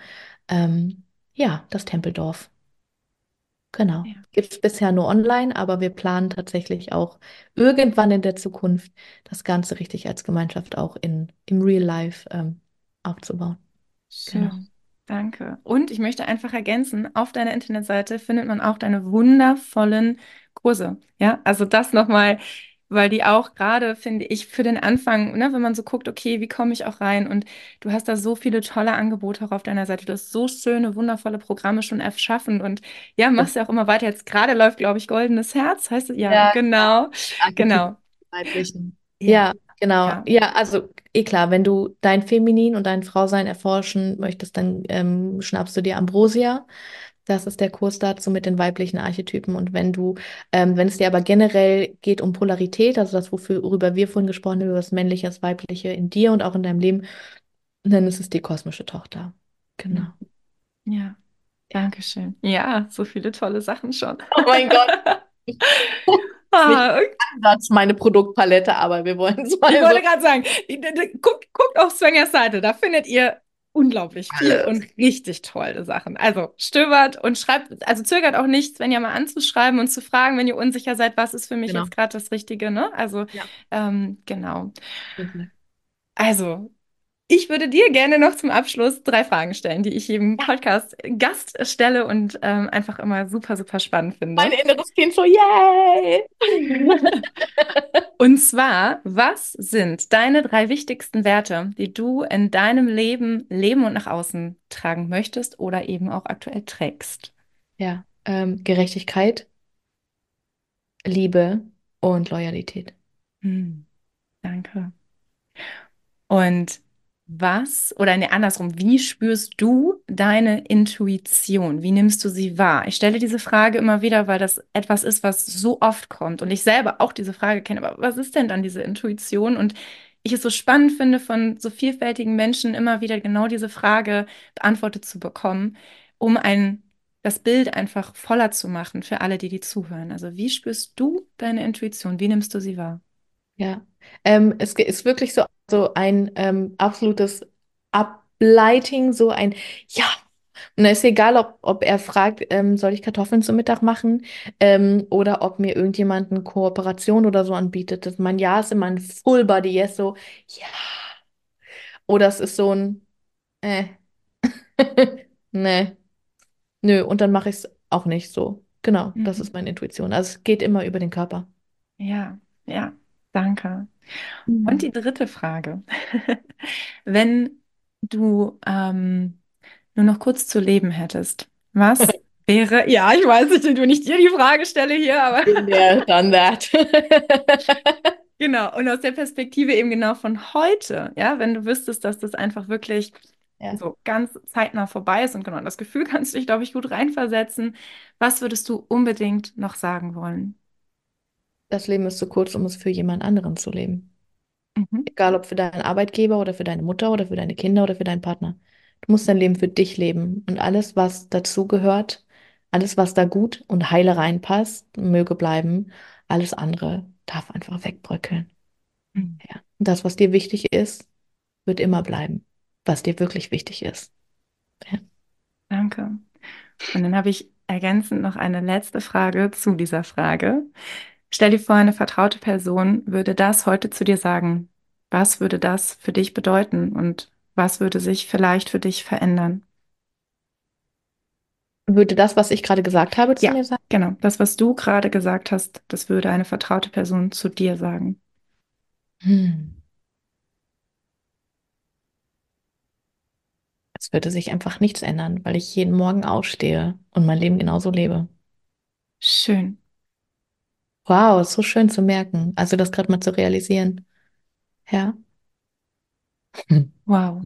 Ja, das Tempeldorf. Genau. Ja. Gibt es bisher nur online, aber wir planen tatsächlich auch irgendwann in der Zukunft das Ganze richtig als Gemeinschaft auch im Real Life aufzubauen. Genau. Schön, danke. Und ich möchte einfach ergänzen, auf deiner Internetseite findet man auch deine wundervollen Kurse. Ja, also das nochmal, weil die auch gerade, finde ich, für den Anfang, ne, wenn man so guckt, okay, wie komme ich auch rein? Und du hast da so viele tolle Angebote auch auf deiner Seite. Du hast so schöne, wundervolle Programme schon erschaffen und ja, machst ja auch immer weiter. Jetzt gerade läuft, glaube ich, Goldenes Herz, heißt es? Ja, Ja, genau, Archetypen genau. weiblichen. Ja, Ja, genau. ja. Ja, also klar, wenn du dein Feminin und dein Frausein erforschen möchtest, dann schnappst du dir Ambrosia. Das ist der Kurs dazu mit den weiblichen Archetypen. Und wenn es dir aber generell geht um Polarität, also das, worüber wir vorhin gesprochen haben, über das Männliche, das Weibliche in dir und auch in deinem Leben, dann ist es die kosmische Tochter. Genau. Hm. Ja. Ja. Dankeschön. Ja, so viele tolle Sachen schon. Oh mein Gott. Ist nicht Ah, Ansatz, meine Produktpalette, aber wir wollen es ich mal so. wollte gerade sagen, guckt auf Svenjas Seite, da findet ihr unglaublich viel Alles. und richtig tolle Sachen. Also stöbert und schreibt, also zögert auch nicht, Svenja mal anzuschreiben und zu fragen, wenn ihr unsicher seid, was ist für mich Genau. jetzt gerade das Richtige, ne? Also Ja. genau. Super. Also Ich würde dir gerne noch zum Abschluss 3 Fragen stellen, die ich jedem Podcast-Gast stelle und einfach immer super, super spannend Mein finde. inneres Kind so, yay! Und zwar, was sind deine 3 wichtigsten Werte, die du in deinem Leben leben und nach außen tragen möchtest oder eben auch aktuell trägst? Ja, Gerechtigkeit, Liebe und Loyalität. Hm, danke. Und was, oder nee, andersrum, wie spürst du deine Intuition? Wie nimmst du sie wahr? Ich stelle diese Frage immer wieder, weil das etwas ist, was so oft kommt und ich selber auch diese Frage kenne. Aber was ist denn dann diese Intuition? Und ich es so spannend finde, von so vielfältigen Menschen immer wieder genau diese Frage beantwortet zu bekommen, um das Bild einfach voller zu machen für alle, die zuhören. Also wie spürst du deine Intuition? Wie nimmst du sie wahr? Ja, ist wirklich so ein absolutes Uplighting, so ein Ja. Und es ist egal, ob er fragt, soll ich Kartoffeln zum Mittag machen, oder ob mir irgendjemand eine Kooperation oder so anbietet. Mein Ja ist immer ein Full Body Yes, so ja. Oder es ist so ein äh, nee, nö. Und dann mache ich es auch nicht so. Genau, das ist Mhm. meine Intuition. Also es geht immer über den Körper. Ja, ja, danke. Und Mhm. die dritte Frage. Wenn du nur noch kurz zu leben hättest, was wäre, ja, ich weiß nicht, wenn ich dir die Frage stelle hier, aber Been there, done that. genau, und aus der Perspektive eben genau von heute, ja, wenn du wüsstest, dass das einfach wirklich Ja. so ganz zeitnah vorbei ist und genau das Gefühl kannst du dich, glaube ich, gut reinversetzen, was würdest du unbedingt noch sagen wollen? Das Leben ist zu kurz, um es für jemand anderen zu leben. Mhm. Egal ob für deinen Arbeitgeber oder für deine Mutter oder für deine Kinder oder für deinen Partner. Du musst dein Leben für dich leben. Und alles, was dazu gehört, alles, was da gut und heile reinpasst, möge bleiben. Alles andere darf einfach wegbröckeln. Mhm. Ja. Und das, was dir wichtig ist, wird immer bleiben. Was dir wirklich wichtig ist. Ja. Danke. Und dann habe ich ergänzend noch eine letzte Frage zu dieser Frage. Stell dir vor, eine vertraute Person würde das heute zu dir sagen. Was würde das für dich bedeuten und was würde sich vielleicht für dich verändern? Würde das, was ich gerade gesagt habe, zu Ja, mir sagen? genau. Das, was du gerade gesagt hast, das würde eine vertraute Person zu dir sagen. Hm. Es würde sich einfach nichts ändern, weil ich jeden Morgen aufstehe und mein Leben genauso lebe. Schön. Wow, ist so schön zu merken. Also das gerade mal zu realisieren. Ja. Wow.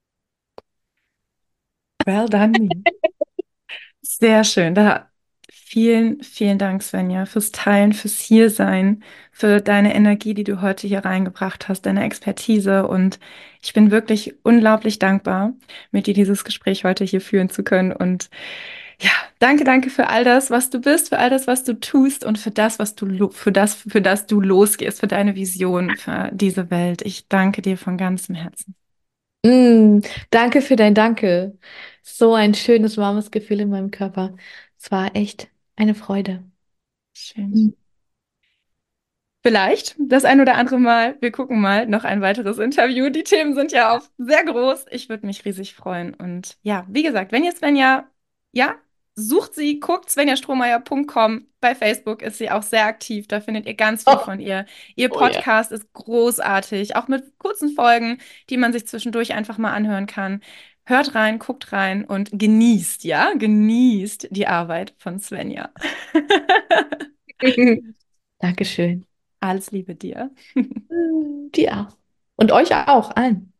Well done me. Sehr schön. Vielen, vielen Dank, Svenja, fürs Teilen, fürs Hiersein, für deine Energie, die du heute hier reingebracht hast, deine Expertise. Und ich bin wirklich unglaublich dankbar, mit dir dieses Gespräch heute hier führen zu können. Und ja, danke, danke für all das, was du bist, für all das, was du tust und für das, für das du losgehst, für deine Vision, für diese Welt. Ich danke dir von ganzem Herzen. Mm, danke für dein Danke. So ein schönes, warmes Gefühl in meinem Körper. Es war echt eine Freude. Schön. Mm. Vielleicht das ein oder andere Mal. Wir gucken mal. Noch ein weiteres Interview. Die Themen sind ja auch sehr groß. Ich würde mich riesig freuen. Und ja, wie gesagt, wenn ihr Svenja, ja, sucht sie, guckt svenjastrohmeier.com. Bei Facebook ist sie auch sehr aktiv. Da findet ihr ganz viel Oh, von ihr. Ihr oh ja. Podcast ist großartig, auch mit kurzen Folgen, die man sich zwischendurch einfach mal anhören kann. Hört rein, guckt rein und genießt, ja, genießt die Arbeit von Svenja. Dankeschön. Alles Liebe dir. Dir auch. Und euch auch, allen.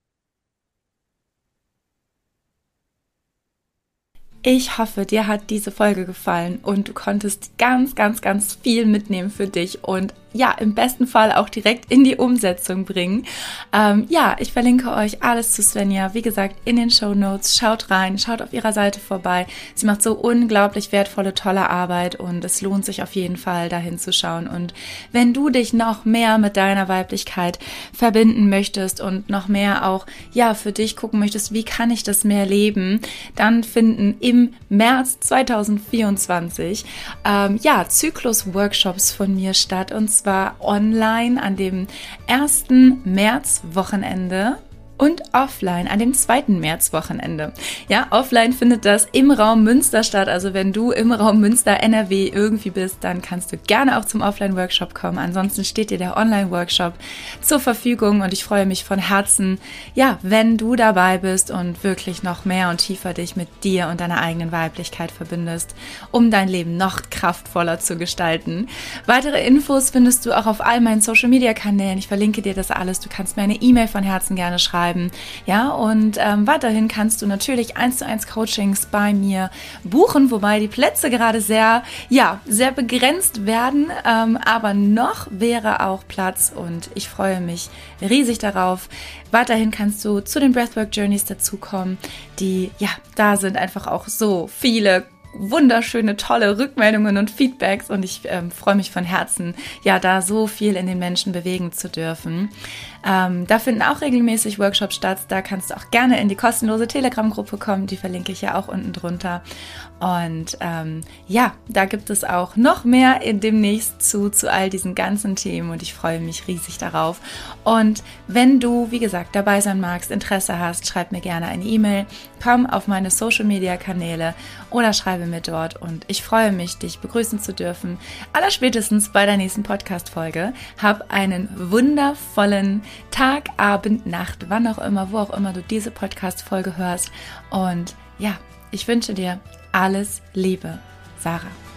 Ich hoffe, dir hat diese Folge gefallen und du konntest ganz, ganz, ganz viel mitnehmen für dich und ja, im besten Fall auch direkt in die Umsetzung bringen. Ja, ich verlinke euch alles zu Svenja, wie gesagt, in den Shownotes. Schaut rein, schaut auf ihrer Seite vorbei. Sie macht so unglaublich wertvolle, tolle Arbeit und es lohnt sich auf jeden Fall, dahin zu schauen. Und wenn du dich noch mehr mit deiner Weiblichkeit verbinden möchtest und noch mehr auch, ja, für dich gucken möchtest, wie kann ich das mehr leben, dann finden im März 2024 ja, Zyklus-Workshops von mir statt und zwar online an dem 1. März-Wochenende und offline an dem 2. Märzwochenende. Ja, offline findet das im Raum Münster statt. Also wenn du im Raum Münster, NRW irgendwie bist, dann kannst du gerne auch zum Offline-Workshop kommen. Ansonsten steht dir der Online-Workshop zur Verfügung und ich freue mich von Herzen, ja, wenn du dabei bist und wirklich noch mehr und tiefer dich mit dir und deiner eigenen Weiblichkeit verbindest, um dein Leben noch kraftvoller zu gestalten. Weitere Infos findest du auch auf all meinen Social-Media-Kanälen. Ich verlinke dir das alles. Du kannst mir eine E-Mail von Herzen gerne schreiben. Ja, und weiterhin kannst du natürlich 1:1 Coachings bei mir buchen, wobei die Plätze gerade sehr begrenzt werden, aber noch wäre auch Platz und ich freue mich riesig darauf. Weiterhin kannst du zu den Breathwork Journeys dazukommen, da sind einfach auch so viele wunderschöne, tolle Rückmeldungen und Feedbacks und ich freue mich von Herzen, da so viel in den Menschen bewegen zu dürfen. Da finden auch regelmäßig Workshops statt, da kannst du auch gerne in die kostenlose Telegram-Gruppe kommen, die verlinke ich ja auch unten drunter. Und da gibt es auch noch mehr demnächst zu all diesen ganzen Themen und ich freue mich riesig darauf. Und wenn du, wie gesagt, dabei sein magst, Interesse hast, schreib mir gerne eine E-Mail, komm auf meine Social-Media-Kanäle oder schreibe mir dort und ich freue mich, dich begrüßen zu dürfen. Allerspätestens bei der nächsten Podcast-Folge. Hab einen wundervollen Tag, Abend, Nacht, wann auch immer, wo auch immer du diese Podcast-Folge hörst und ich wünsche dir alles Liebe, Sarah.